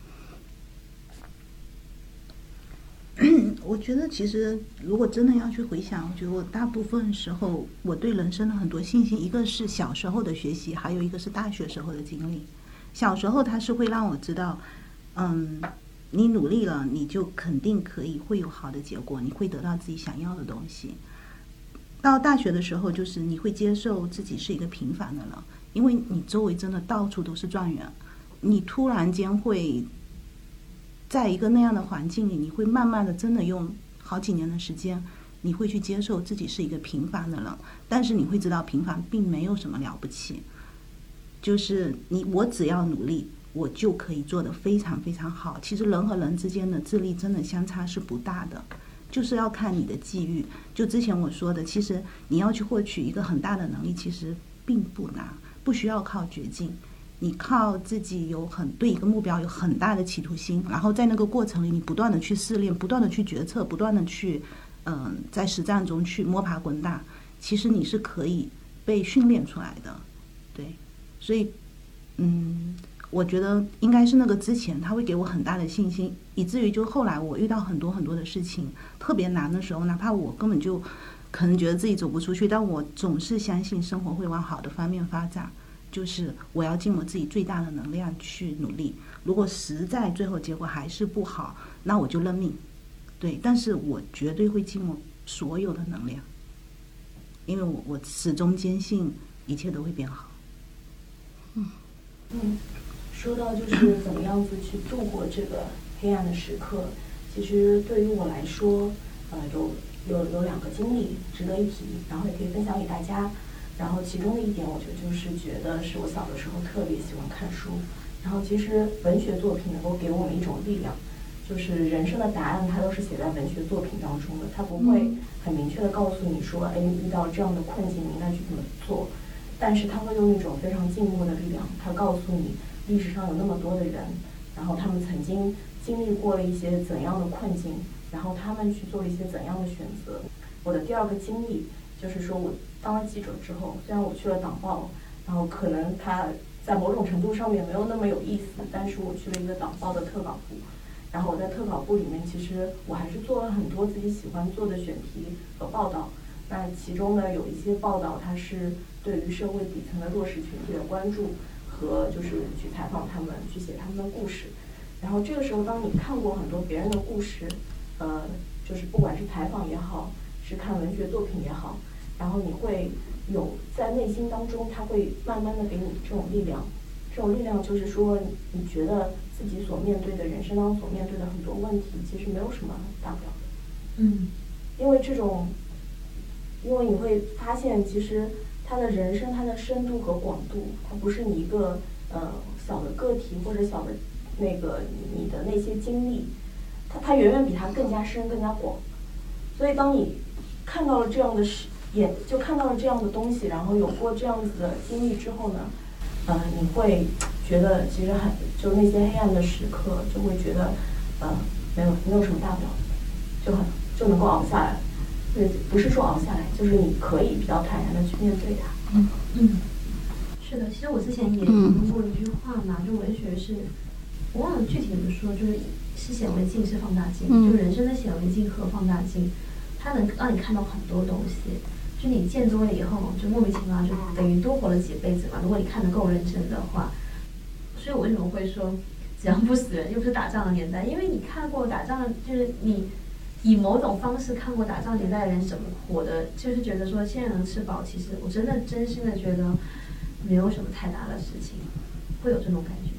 我觉得其实如果真的要去回想，我觉得我大部分时候我对人生的很多信心，一个是小时候的学习，还有一个是大学时候的经历。小时候它是会让我知道你努力了，你就肯定会有好的结果，你会得到自己想要的东西。到大学的时候，就是你会接受自己是一个平凡的人，因为你周围真的到处都是状元，你突然间会在一个那样的环境里，你会慢慢的真的用好几年的时间，你会去接受自己是一个平凡的人，但是你会知道平凡并没有什么了不起，就是我只要努力，我就可以做得非常非常好。其实人和人之间的智力真的相差是不大的，就是要看你的际遇。就之前我说的，其实你要去获取一个很大的能力，其实并不难，不需要靠绝境，你靠自己对一个目标有很大的企图心，然后在那个过程里，你不断的去试炼，不断的去决策，不断的去在实战中去摸爬滚打，其实你是可以被训练出来的。对，所以我觉得应该是那个之前他会给我很大的信心，以至于就后来我遇到很多很多的事情特别难的时候，哪怕我根本就可能觉得自己走不出去，但我总是相信生活会往好的方面发展，就是我要尽我自己最大的能量去努力，如果实在最后结果还是不好，那我就认命。对，但是我绝对会尽我所有的能量，因为我始终坚信一切都会变好。 说到就是怎么样子去度过这个黑暗的时刻，其实对于我来说，有2个经历值得一提，然后也可以分享给大家。然后其中的一点，我就是觉得是我小的时候特别喜欢看书，然后其实文学作品能够给我们一种力量，就是人生的答案它都是写在文学作品当中的，它不会很明确的告诉你说，你遇到这样的困境你应该去怎么做，但是它会用一种非常静默的力量，它告诉你历史上有那么多的人，然后他们曾经经历过了一些怎样的困境，然后他们去做了一些怎样的选择。我的第2个经历就是说，我当了记者之后，虽然我去了党报，然后可能它在某种程度上面没有那么有意思，但是我去了一个党报的特稿部，然后我在特稿部里面，其实我还是做了很多自己喜欢做的选题和报道。那其中呢，有一些报道它是对于社会底层的弱势群体的关注，和就是去采访他们，去写他们的故事。然后这个时候，当你看过很多别人的故事，就是不管是采访也好，是看文学作品也好，然后你会有在内心当中，它会慢慢的给你这种力量。这种力量就是说，你觉得自己所面对的人生当中所面对的很多问题，其实没有什么大不了的。因为你会发现，其实他的人生，它的深度和广度，它不是你一个小的个体或者小的你的那些经历，它远远比它更加深更加广。所以当你看到了这样的就看到了这样的东西，然后有过这样子的经历之后呢，你会觉得其实就那些黑暗的时刻，就会觉得没有什么大不了的，就能够熬下来。对，不是说熬下来，就是你可以比较坦然的去面对它。 是的，其实我之前也读过一句话嘛，就文学是，我忘了具体怎么说，就是显微镜是放大镜，就人生的显微镜和放大镜，它能让你看到很多东西。就你见多了以后，就莫名其妙就等于多活了几辈子嘛。如果你看得够认真的话，所以我为什么会说只要不死人，又不是打仗的年代，因为你看过打仗，就是你以某种方式看过打仗年代的人怎么活的，就是觉得说现在能吃饱，其实我真心的觉得没有什么太大的事情，会有这种感觉。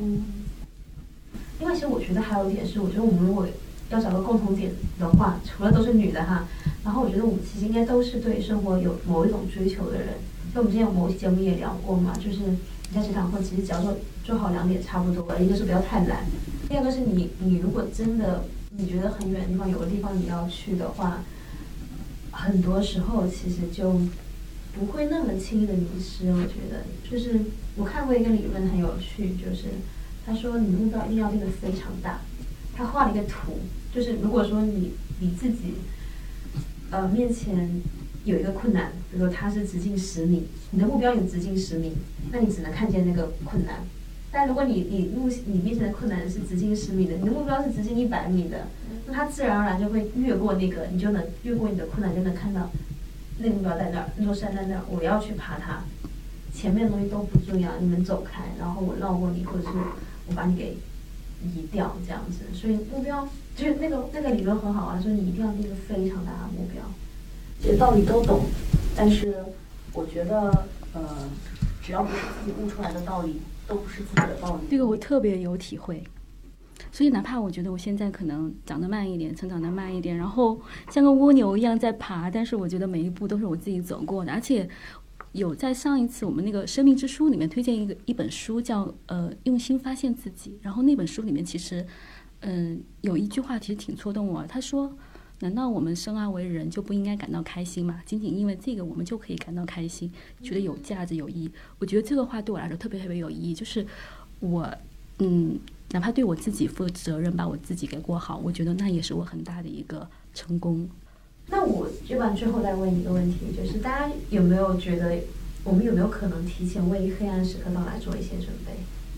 另外，其实我觉得还有一点是，我觉得我们如果要找个共同点的话，除了都是女的哈，然后我觉得我们其实应该都是对生活有某一种追求的人。就我们之前有某期节目也聊过嘛，就是你在职场或其实只要做好2点差不多了，一个是不要太懒，第二个是你如果真的你觉得很远的地方有个地方你要去的话，很多时候其实就不会那么轻易的迷失。我觉得就是我看过一个理论很有趣，就是他说你的目标一定要定得非常大。他画了一个图，就是如果说你自己面前有一个困难，比如说它是直径10米，你的目标有直径10米，那你只能看见那个困难。但如果你面前的困难是直径10米的，你的目标是直径100米的，那它自然而然就会越过那个，你就能越过你的困难，就能看到那个目标在那儿，那座山在那儿，我要去爬它，前面的东西都不重要，你们走开，然后我绕过你，或者是我把你给移掉这样子。所以目标就是那个理论很好啊，说你一定要定一个非常大的目标。 这些道理都懂，但是我觉得只要不是自己悟出来的道理，都不是自己的道理。 这个我特别有体会。所以哪怕我觉得我现在可能长得慢一点，成长得慢一点，然后像个蜗牛一样在爬，但是我觉得每一步都是我自己走过的。而且有在上一次我们那个生命之书里面推荐一本书叫用心发现自己，然后那本书里面其实有一句话其实挺戳动我，他说难道我们生而为人就不应该感到开心吗？仅仅因为这个我们就可以感到开心，觉得有价值有意义。我觉得这个话对我来说特别特别有意义，就是我哪怕对我自己负责任，把我自己给过好，我觉得那也是我很大的一个成功。 那我要不然最后再问一个问题，就是大家有没有觉得我们有没有可能提前为黑暗时刻到来做一些准备？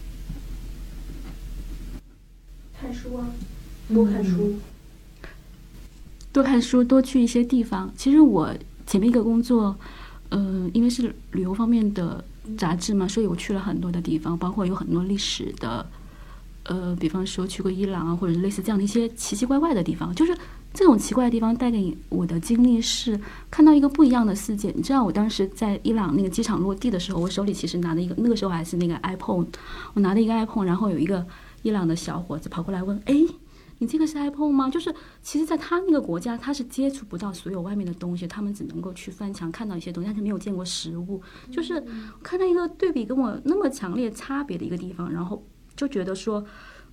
看书啊，多看书。 多看书，多去一些地方。其实我前面一个工作，因为是旅游方面的杂志嘛，所以我去了很多的地方，包括有很多历史的，比方说去过伊朗啊，或者类似这样的一些奇奇怪怪的地方。就是这种奇怪的地方带给我的经历是看到一个不一样的世界。你知道，我当时在伊朗那个机场落地的时候，我手里其实拿了一个，那个时候还是那个 iPhone， 我拿了一个 iPhone， 然后有一个伊朗的小伙子跑过来问，哎，你这个是 iPhone 吗？就是其实在他那个国家，他是接触不到所有外面的东西，他们只能够去翻墙看到一些东西，但是没有见过实物。就是看到一个对比跟我那么强烈差别的一个地方，然后就觉得说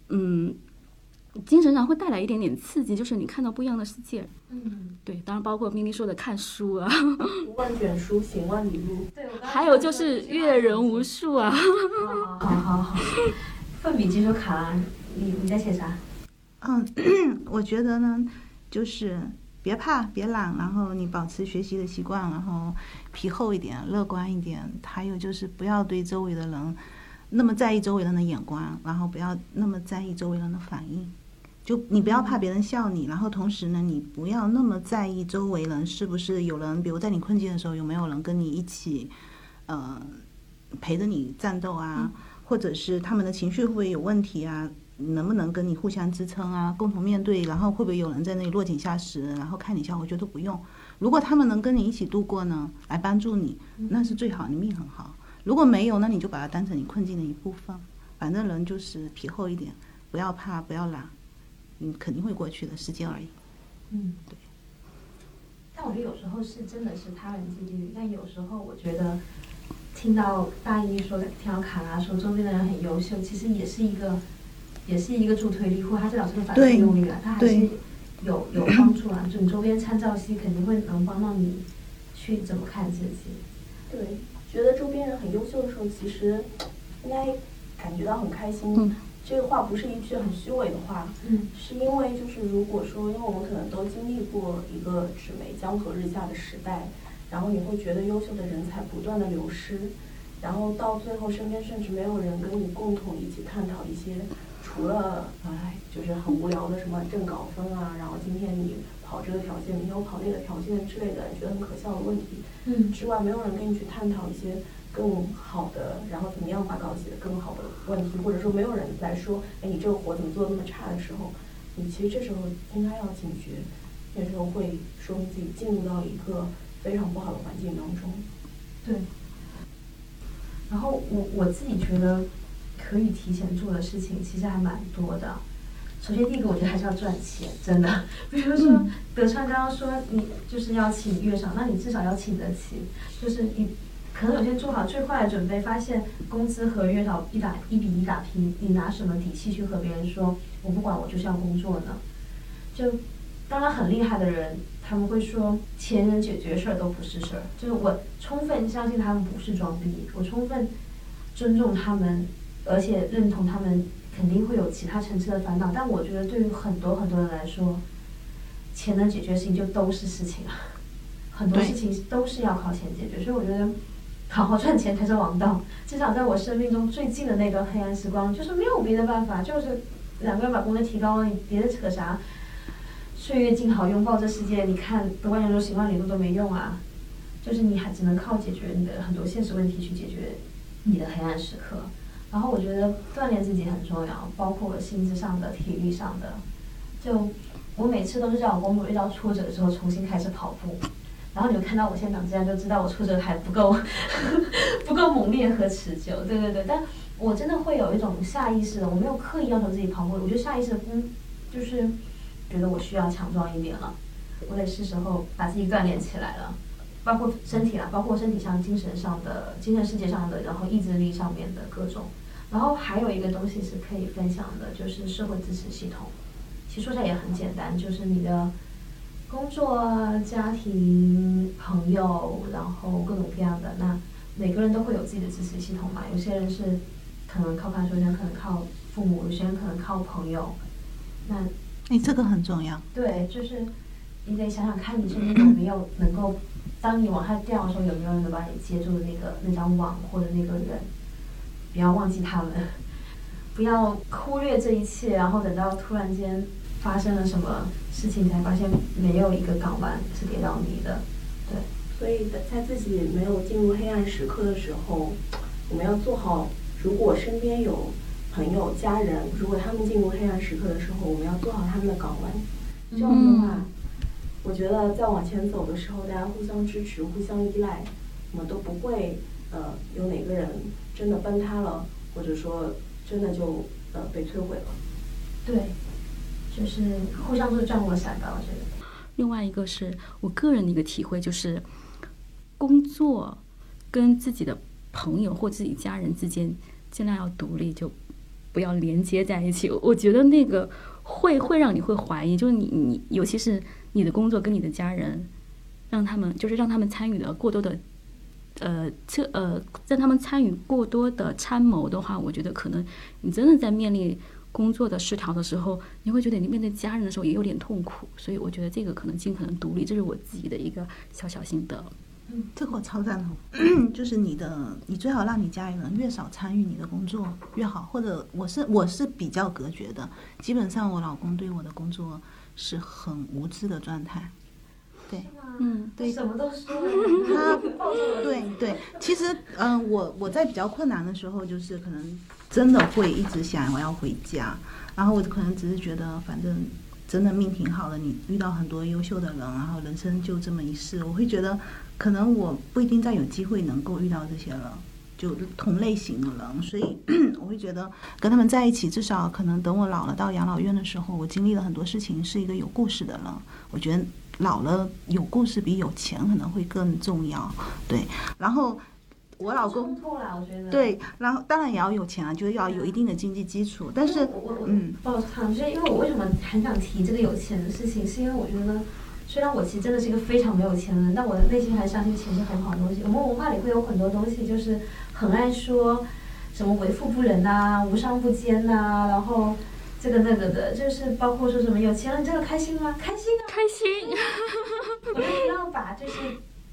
精神上会带来一点点刺激，就是你看到不一样的世界。对，当然包括咪咪说的看书啊， 读万卷书，行万里路。 对， 还有就是阅人无数啊。 好，奋笔疾书卡拉，你在写啥？ 我觉得呢，就是别怕别懒，然后你保持学习的习惯，然后皮厚一点，乐观一点，还有就是不要对周围的人那么在意周围人的眼光，然后不要那么在意周围人的反应，就你不要怕别人笑你，然后同时呢，你不要那么在意周围人是不是有人，比如在你困境的时候有没有人跟你一起陪着你战斗啊，或者是他们的情绪会不会有问题啊，能不能跟你互相支撑啊，共同面对，然后会不会有人在那里落井下石，然后看你笑，我觉得不用。如果他们能跟你一起度过呢，来帮助你，那是最好，你命很好。如果没有，那你就把它当成你困境的一部分。反正人就是皮厚一点，不要怕，不要懒，你肯定会过去的，时间而已。对。 但我觉得有时候是真的是他人即地狱，但有时候我觉得听到大一说，听到卡拉说周边的人很优秀，其实也是一个助推力，或他至少是个反作用力了，他还是有帮助啊。就你周边参照系肯定会能帮到你去怎么看自己。 对，觉得周边人很优秀的时候，其实应该感觉到很开心。这个话不是一句很虚伪的话，是因为就是如果说，因为我们可能都经历过一个纸媒江河日下的时代，然后你会觉得优秀的人才不断的流失， 然后到最后身边甚至没有人跟你共同一起探讨一些除了就是很无聊的什么挣高分啊，然后今天你跑这个条件，明天我跑那个条件之类的，你觉得很可笑的问题之外，没有人跟你去探讨一些更好的，然后怎么样把稿写得更好的问题，或者说没有人来说，哎，你这个活怎么做得那么差的时候，你其实这时候应该要警觉，那时候会说明自己进入到一个非常不好的环境当中。 对。然后我自己觉得可以提前做的事情其实还蛮多的。首先第一个我觉得还是要赚钱，真的。比如说德川刚刚说你就是要请月嫂，那你至少要请得起，就是你可能有些做好最坏的准备，发现工资和月嫂1比1打平，你拿什么底气去和别人说我不管我就是要工作呢？就当然很厉害的人他们会说钱能解决事儿都不是事儿，就是我充分相信他们不是装逼，我充分尊重他们，而且认同他们肯定会有其他层次的烦恼，但我觉得对于很多人来说，钱能解决的事情就都是事情啊，很多事情都是要靠钱解决，所以我觉得好好赚钱才是王道。至少在我生命中最近的那段黑暗时光，就是没有别的办法，就是两个人把工资提高了，你别的扯啥？岁月静好，拥抱这世界，你看得万人如行万里路都没用啊，就是你还只能靠解决你的很多现实问题去解决你的黑暗时刻。然后我觉得锻炼自己很重要，包括心智上的、体力上的。就我每次都是在我工作遇到挫折的时候重新开始跑步，然后你就看到我现场这样就知道我挫折还不够不够猛烈和持久。对对对，但我真的会有一种下意识的，我没有刻意要求自己跑步，我觉得下意识的就是觉得我需要强壮一点了，我得是时候把自己锻炼起来了，包括身体啦，包括身体上、精神上的、精神世界上的，然后意志力上面的各种。然后还有一个东西是可以分享的，就是社会支持系统。其实说起来也很简单，就是你的工作、家庭、朋友，然后各种各样的。那每个人都会有自己的支持系统嘛，有些人是可能靠看书，有些人可能靠父母，有些人可能靠朋友。那这个很重要。 对，就是你得想想看你身边有没有能够，当你往下掉的时候，有没有人能把你接住的那张网或者那个人。不要忘记他们，不要忽略这一切，然后等到突然间发生了什么事情，才发现没有一个港湾是给到你的。对， 所以在自己没有进入黑暗时刻的时候，我们要做好，如果身边有朋友、家人，如果他们进入黑暗时刻的时候，我们要做好他们的港湾。这样的话，我觉得在往前走的时候，大家互相支持、互相依赖，我们都不会有哪个人真的崩塌了，或者说真的就被摧毁了。 对，就是互相都是降落伞吧，我觉得。 另外一个是我个人的一个体会，就是工作跟自己的朋友或自己家人之间尽量要独立，就不要连接在一起。我觉得那个会让你会怀疑，就是你尤其是你的工作跟你的家人，让他们参与的过多的。让他们参与过多的参谋的话，我觉得可能你真的在面临工作的失调的时候，你会觉得你面对家人的时候也有点痛苦，所以我觉得这个可能尽可能独立，这是我自己的一个小心得。 这个我超赞同，就是你最好让你家里人越少参与你的工作越好，或者我是比较隔绝的，基本上我老公对我的工作是很无知的状态。对，对， 什么都说他，对，其实，我在比较困难的时候，就是可能真的会一直想我要回家，然后我可能只是觉得，反正真的命挺好的，你遇到很多优秀的人，然后人生就这么一世，我会觉得，可能我不一定再有机会能够遇到这些人，就同类型的人，所以我会觉得跟他们在一起，至少可能等我老了到养老院的时候，我经历了很多事情，是一个有故事的人，我觉得。老了有故事比有钱可能会更重要，对。然后我老公对，然后当然也要有钱啊，就是要有一定的经济基础。但是抱歉，就是因为我为什么很想提这个有钱的事情，是因为我觉得，虽然我其实真的是一个非常没有钱的人，但我的内心还相信钱是很好的东西。我们文化里会有很多东西，就是很爱说什么为富不仁啊、无商不奸啊，然后。这个那个的，就是包括说什么有钱人真的开心吗？开心啊， 开心。 我们不要把就是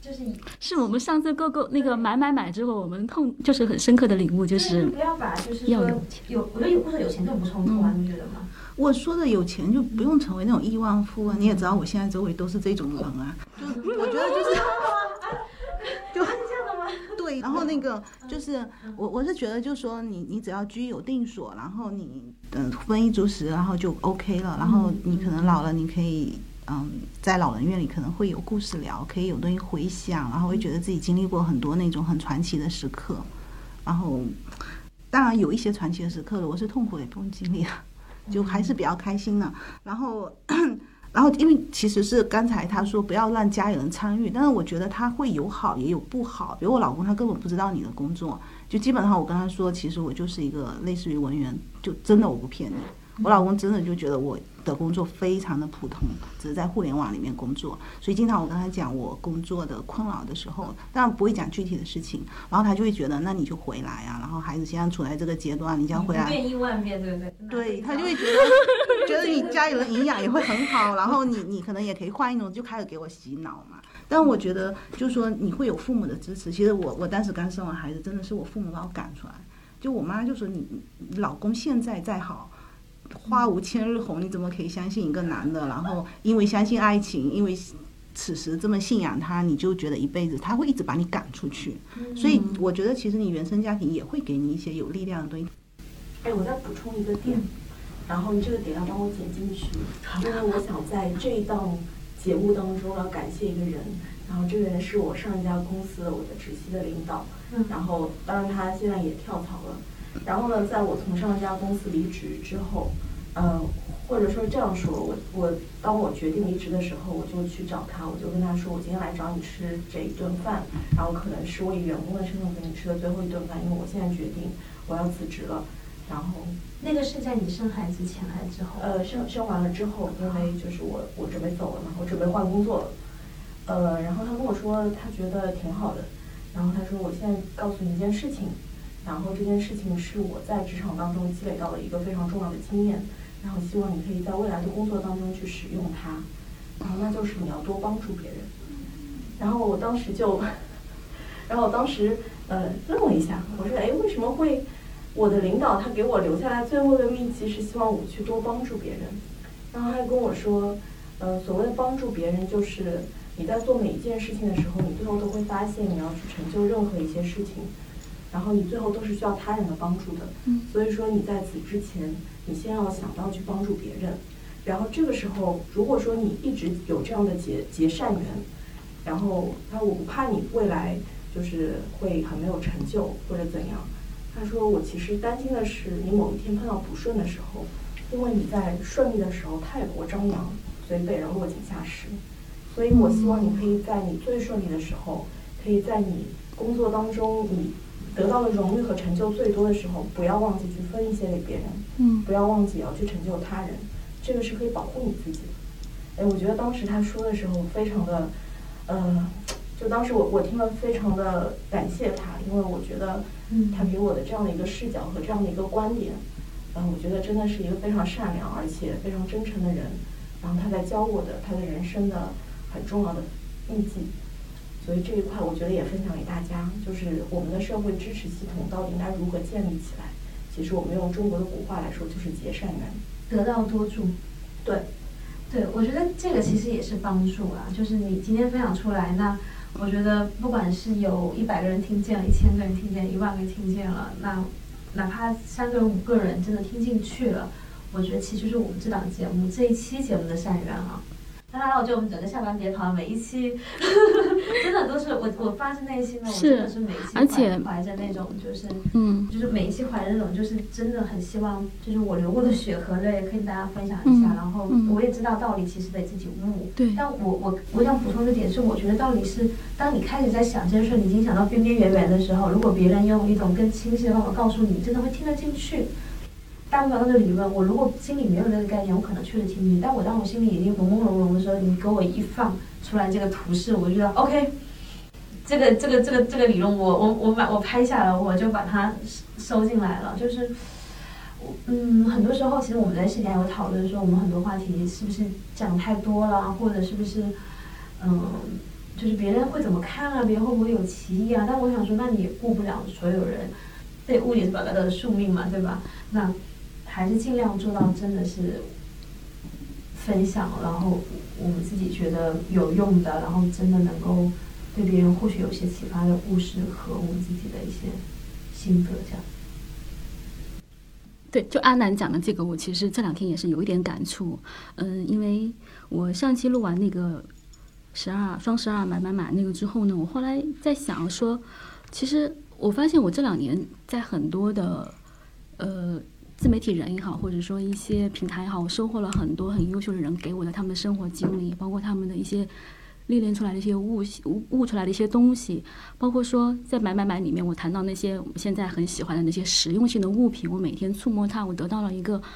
是我们上次那个买之后，我们就是很深刻的领悟，就是不要把就是要说有钱。 我觉得或者有钱更不冲突啊，你觉得吗？ 我说的有钱就不用成为那种亿万富啊，你也知道我现在周围都是这种人啊，就我觉得就是就这样的吗？ 对，然后那个就是我是觉得就是说你只要居有定所，然后你丰衣足食，然后就 OK 了，然后你可能老了你可以在老人院里可能会有故事聊，可以有东西回想，然后会觉得自己经历过很多那种很传奇的时刻，然后当然有一些传奇的时刻了，我是痛苦也不用经历了，就还是比较开心的。然后因为其实是刚才他说不要让家里人参与，但是我觉得他会有好也有不好。比如我老公他根本不知道你的工作，就基本上我跟他说其实我就是一个类似于文员，就真的我不骗你，我老公真的就觉得我的工作非常的普通，只是在互联网里面工作，所以经常我跟他讲我工作的困扰的时候，当然不会讲具体的事情，然后他就会觉得那你就回来啊，然后孩子现在处在这个阶段，你将回来， 变1万遍，对不对？ 对，他就会觉得你家里人营养也会很好，然后你可能也可以换一种，就开始给我洗脑嘛。但我觉得就是说你会有父母的支持，其实我当时刚生完孩子，真的是我父母把我赶出来，就我妈就说你老公现在再好，花无千日红，你怎么可以相信一个男的？然后因为相信爱情，因为此时这么信仰他，你就觉得一辈子他会一直把你赶出去。所以我觉得其实你原生家庭也会给你一些有力量的东西。 我再补充一个点，然后你这个点要帮我剪进去，因为我想在这一档节目当中要感谢一个人，然后这个人是我上一家公司我的直系的领导，然后当然他现在也跳槽了。然后呢，在我从上一家公司离职之后，或者说这样说，当我决定离职的时候，我就去找他，我就跟他说，我今天来找你吃这一顿饭，然后可能是我以员工的身份跟你吃的最后一顿饭，因为我现在决定我要辞职了。然后那个是在你生孩子前还是之后？ 生完了之后，因为就是我准备走了嘛，我准备换工作了。然后他跟我说他觉得挺好的，然后他说我现在告诉你一件事情，然后这件事情是我在职场当中积累到了一个非常重要的经验，然后希望你可以在未来的工作当中去使用它，然后那就是你要多帮助别人。然后我当时愣了一下，我说为什么会？我的领导他给我留下来最后的秘籍是希望我去多帮助别人，然后他跟我说，所谓的帮助别人就是你在做每一件事情的时候，你最后都会发现你要去成就任何一些事情，然后你最后都是需要他人的帮助的。所以说你在此之前，你先要想到去帮助别人，然后这个时候如果说你一直有这样的结善缘，然后我不怕你未来就是会很没有成就或者怎样。他说我其实担心的是你某一天碰到不顺的时候，因为你在顺利的时候太过张扬，所以被人落井下石。所以我希望你可以在你最顺利的时候，可以在你工作当中你得到的荣誉和成就最多的时候，不要忘记去分一些给别人，不要忘记要去成就他人，这个是可以保护你自己的。我觉得当时他说的时候非常的就当时我听了非常的感谢他，因为我觉得他给我的这样的一个视角和这样的一个观点，我觉得真的是一个非常善良而且非常真诚的人，然后他在教我的他的人生的很重要的印记，所以这一块我觉得也分享给大家，就是我们的社会支持系统到底应该如何建立起来。其实我们用中国的古话来说，就是结善缘， 得道多助。对，我觉得这个其实也是帮助啊，就是你今天分享出来，那我觉得不管是有100个人听见了，1000个人听见，1万个人听见了，那哪怕3个人5个人真的听进去了，我觉得其实是我们这档节目这一期节目的善缘啊。当然，我觉得我们整个下班别跑每一期真的都是我发自内心的，我真的是每一期怀着那种就是每一期怀着那种就是真的很希望，就是我流过的血和泪可以跟大家分享一下，然后我也知道道理其实得自己悟。 对。 但我想补充的点是，我觉得道理是当你开始在想这件事，你已经想到边边缘缘的时候，如果别人用一种更清晰的方法告诉你，真的会听得进去。大部分那个理论，我如果心里没有那个概念，我可能确实听不进。但当我心里已经朦朦胧胧的时候，你给我一放出来这个图示，我就觉得 OK， 这个理论我拍下来，我就把它收进来了。就是很多时候其实我们在线下有讨论说，我们很多话题是不是讲太多了，或者是不是就是别人会怎么看啊，别人会不会有歧义啊？但我想说，那你也顾不了所有人，对，物也是表达的宿命嘛，对吧？那还是尽量做到真的是分享，然后我们自己觉得有用的，然后真的能够对别人或许有些启发的故事和我们自己的一些心得，这样。 对，就阿南讲的这个，我其实这2天也是有一点感触。因为我上期录完那个双12买那个之后呢，我后来在想说，其实我发现我这2年在很多的自媒体人也好，或者说一些平台也好，我收获了很多很优秀的人给我的他们的生活经历，包括他们的一些历练出来的一些悟出来的一些东西，包括说在买里面我谈到那些我们现在很喜欢的那些实用性的物品，我每天触摸它，我得到了一个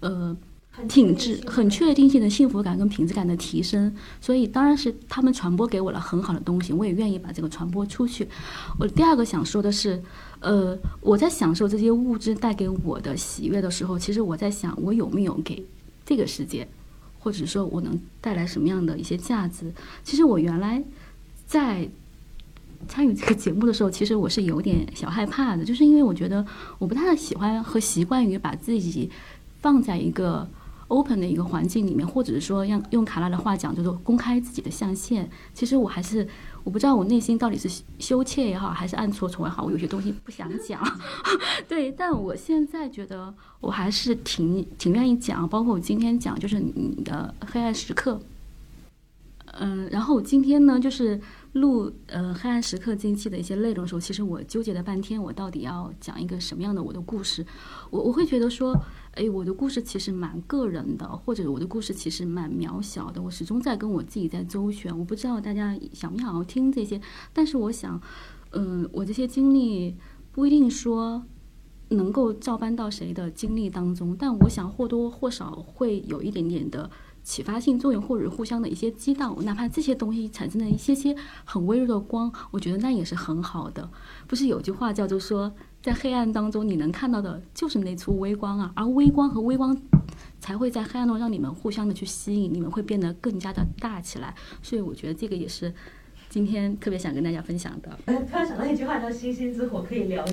很确定性的幸福感跟品质感的提升，所以当然是他们传播给我了很好的东西，我也愿意把这个传播出去。我第2个想说的是，我在享受这些物质带给我的喜悦的时候，其实我在想我有没有给这个世界，或者说我能带来什么样的一些价值。其实我原来在参与这个节目的时候，其实我是有点小害怕的，就是因为我觉得我不太喜欢和习惯于把自己放在一个 open 的一个环境里面，或者是说用卡拉的话讲，就是公开自己的象限。其实我不知道我内心到底是羞怯也好，还是暗戳戳也好，我有些东西不想讲。对，但我现在觉得我还是挺愿意讲，包括我今天讲就是你的黑暗时刻。然后我今天呢，就是录黑暗时刻这一期的一些内容的时候，其实我纠结了半天，我到底要讲一个什么样的我的故事。我会觉得说，我的故事其实蛮个人的，或者我的故事其实蛮渺小的，我始终在跟我自己在周旋。我不知道大家想不想要听这些，但是我想，我这些经历不一定说能够照搬到谁的经历当中，但我想或多或少会有一点点的启发性作用，或者互相的一些激荡，哪怕这些东西产生了一些很微弱的光，我觉得那也是很好的。不是有句话叫做说，在黑暗当中你能看到的就是那束微光啊，而微光和微光才会在黑暗中让你们互相的去吸引，你们会变得更加的大起来。所以我觉得这个也是今天特别想跟大家分享的。 突然想到一句话叫星星之火可以燎原。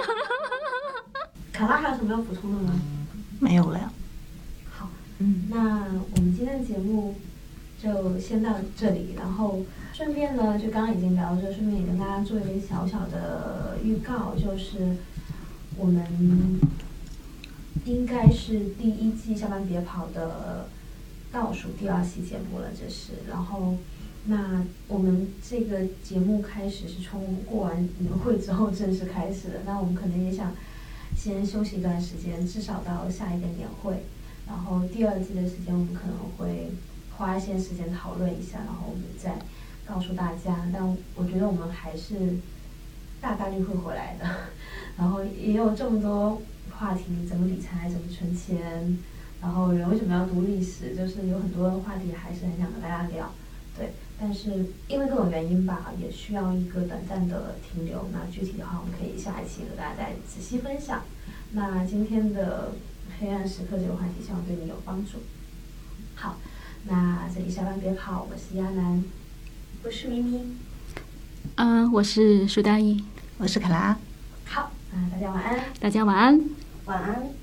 卡拉还有什么要补充的吗？ 没有了呀。 好，那我们今天的节目就先到这里，然后顺便呢，就刚刚已经聊着，顺便也跟大家做一个小小的预告，就是我们应该是第1季下班别跑的倒数第2期节目了，这是。然后那我们这个节目开始是从过完年会之后正式开始的，那我们可能也想先休息一段时间，至少到下一个年会，然后第2季的时间我们可能会花一些时间讨论一下，然后我们再告诉大家。但我觉得我们还是大概率会回来的，然后也有这么多话题，怎么理财，怎么存钱，然后人为什么要读历史，就是有很多话题还是很想跟大家聊。对，但是因为各种原因吧，也需要一个短暂的停留。那具体的话，我们可以下一期和大家再仔细分享。那今天的黑暗时刻这个话题，希望对你有帮助。好，那这里下班别跑，我是亚楠， 我是咪咪， 我是苏大意， 我是卡拉。 好，那大家晚安。 大家晚安。 晚安。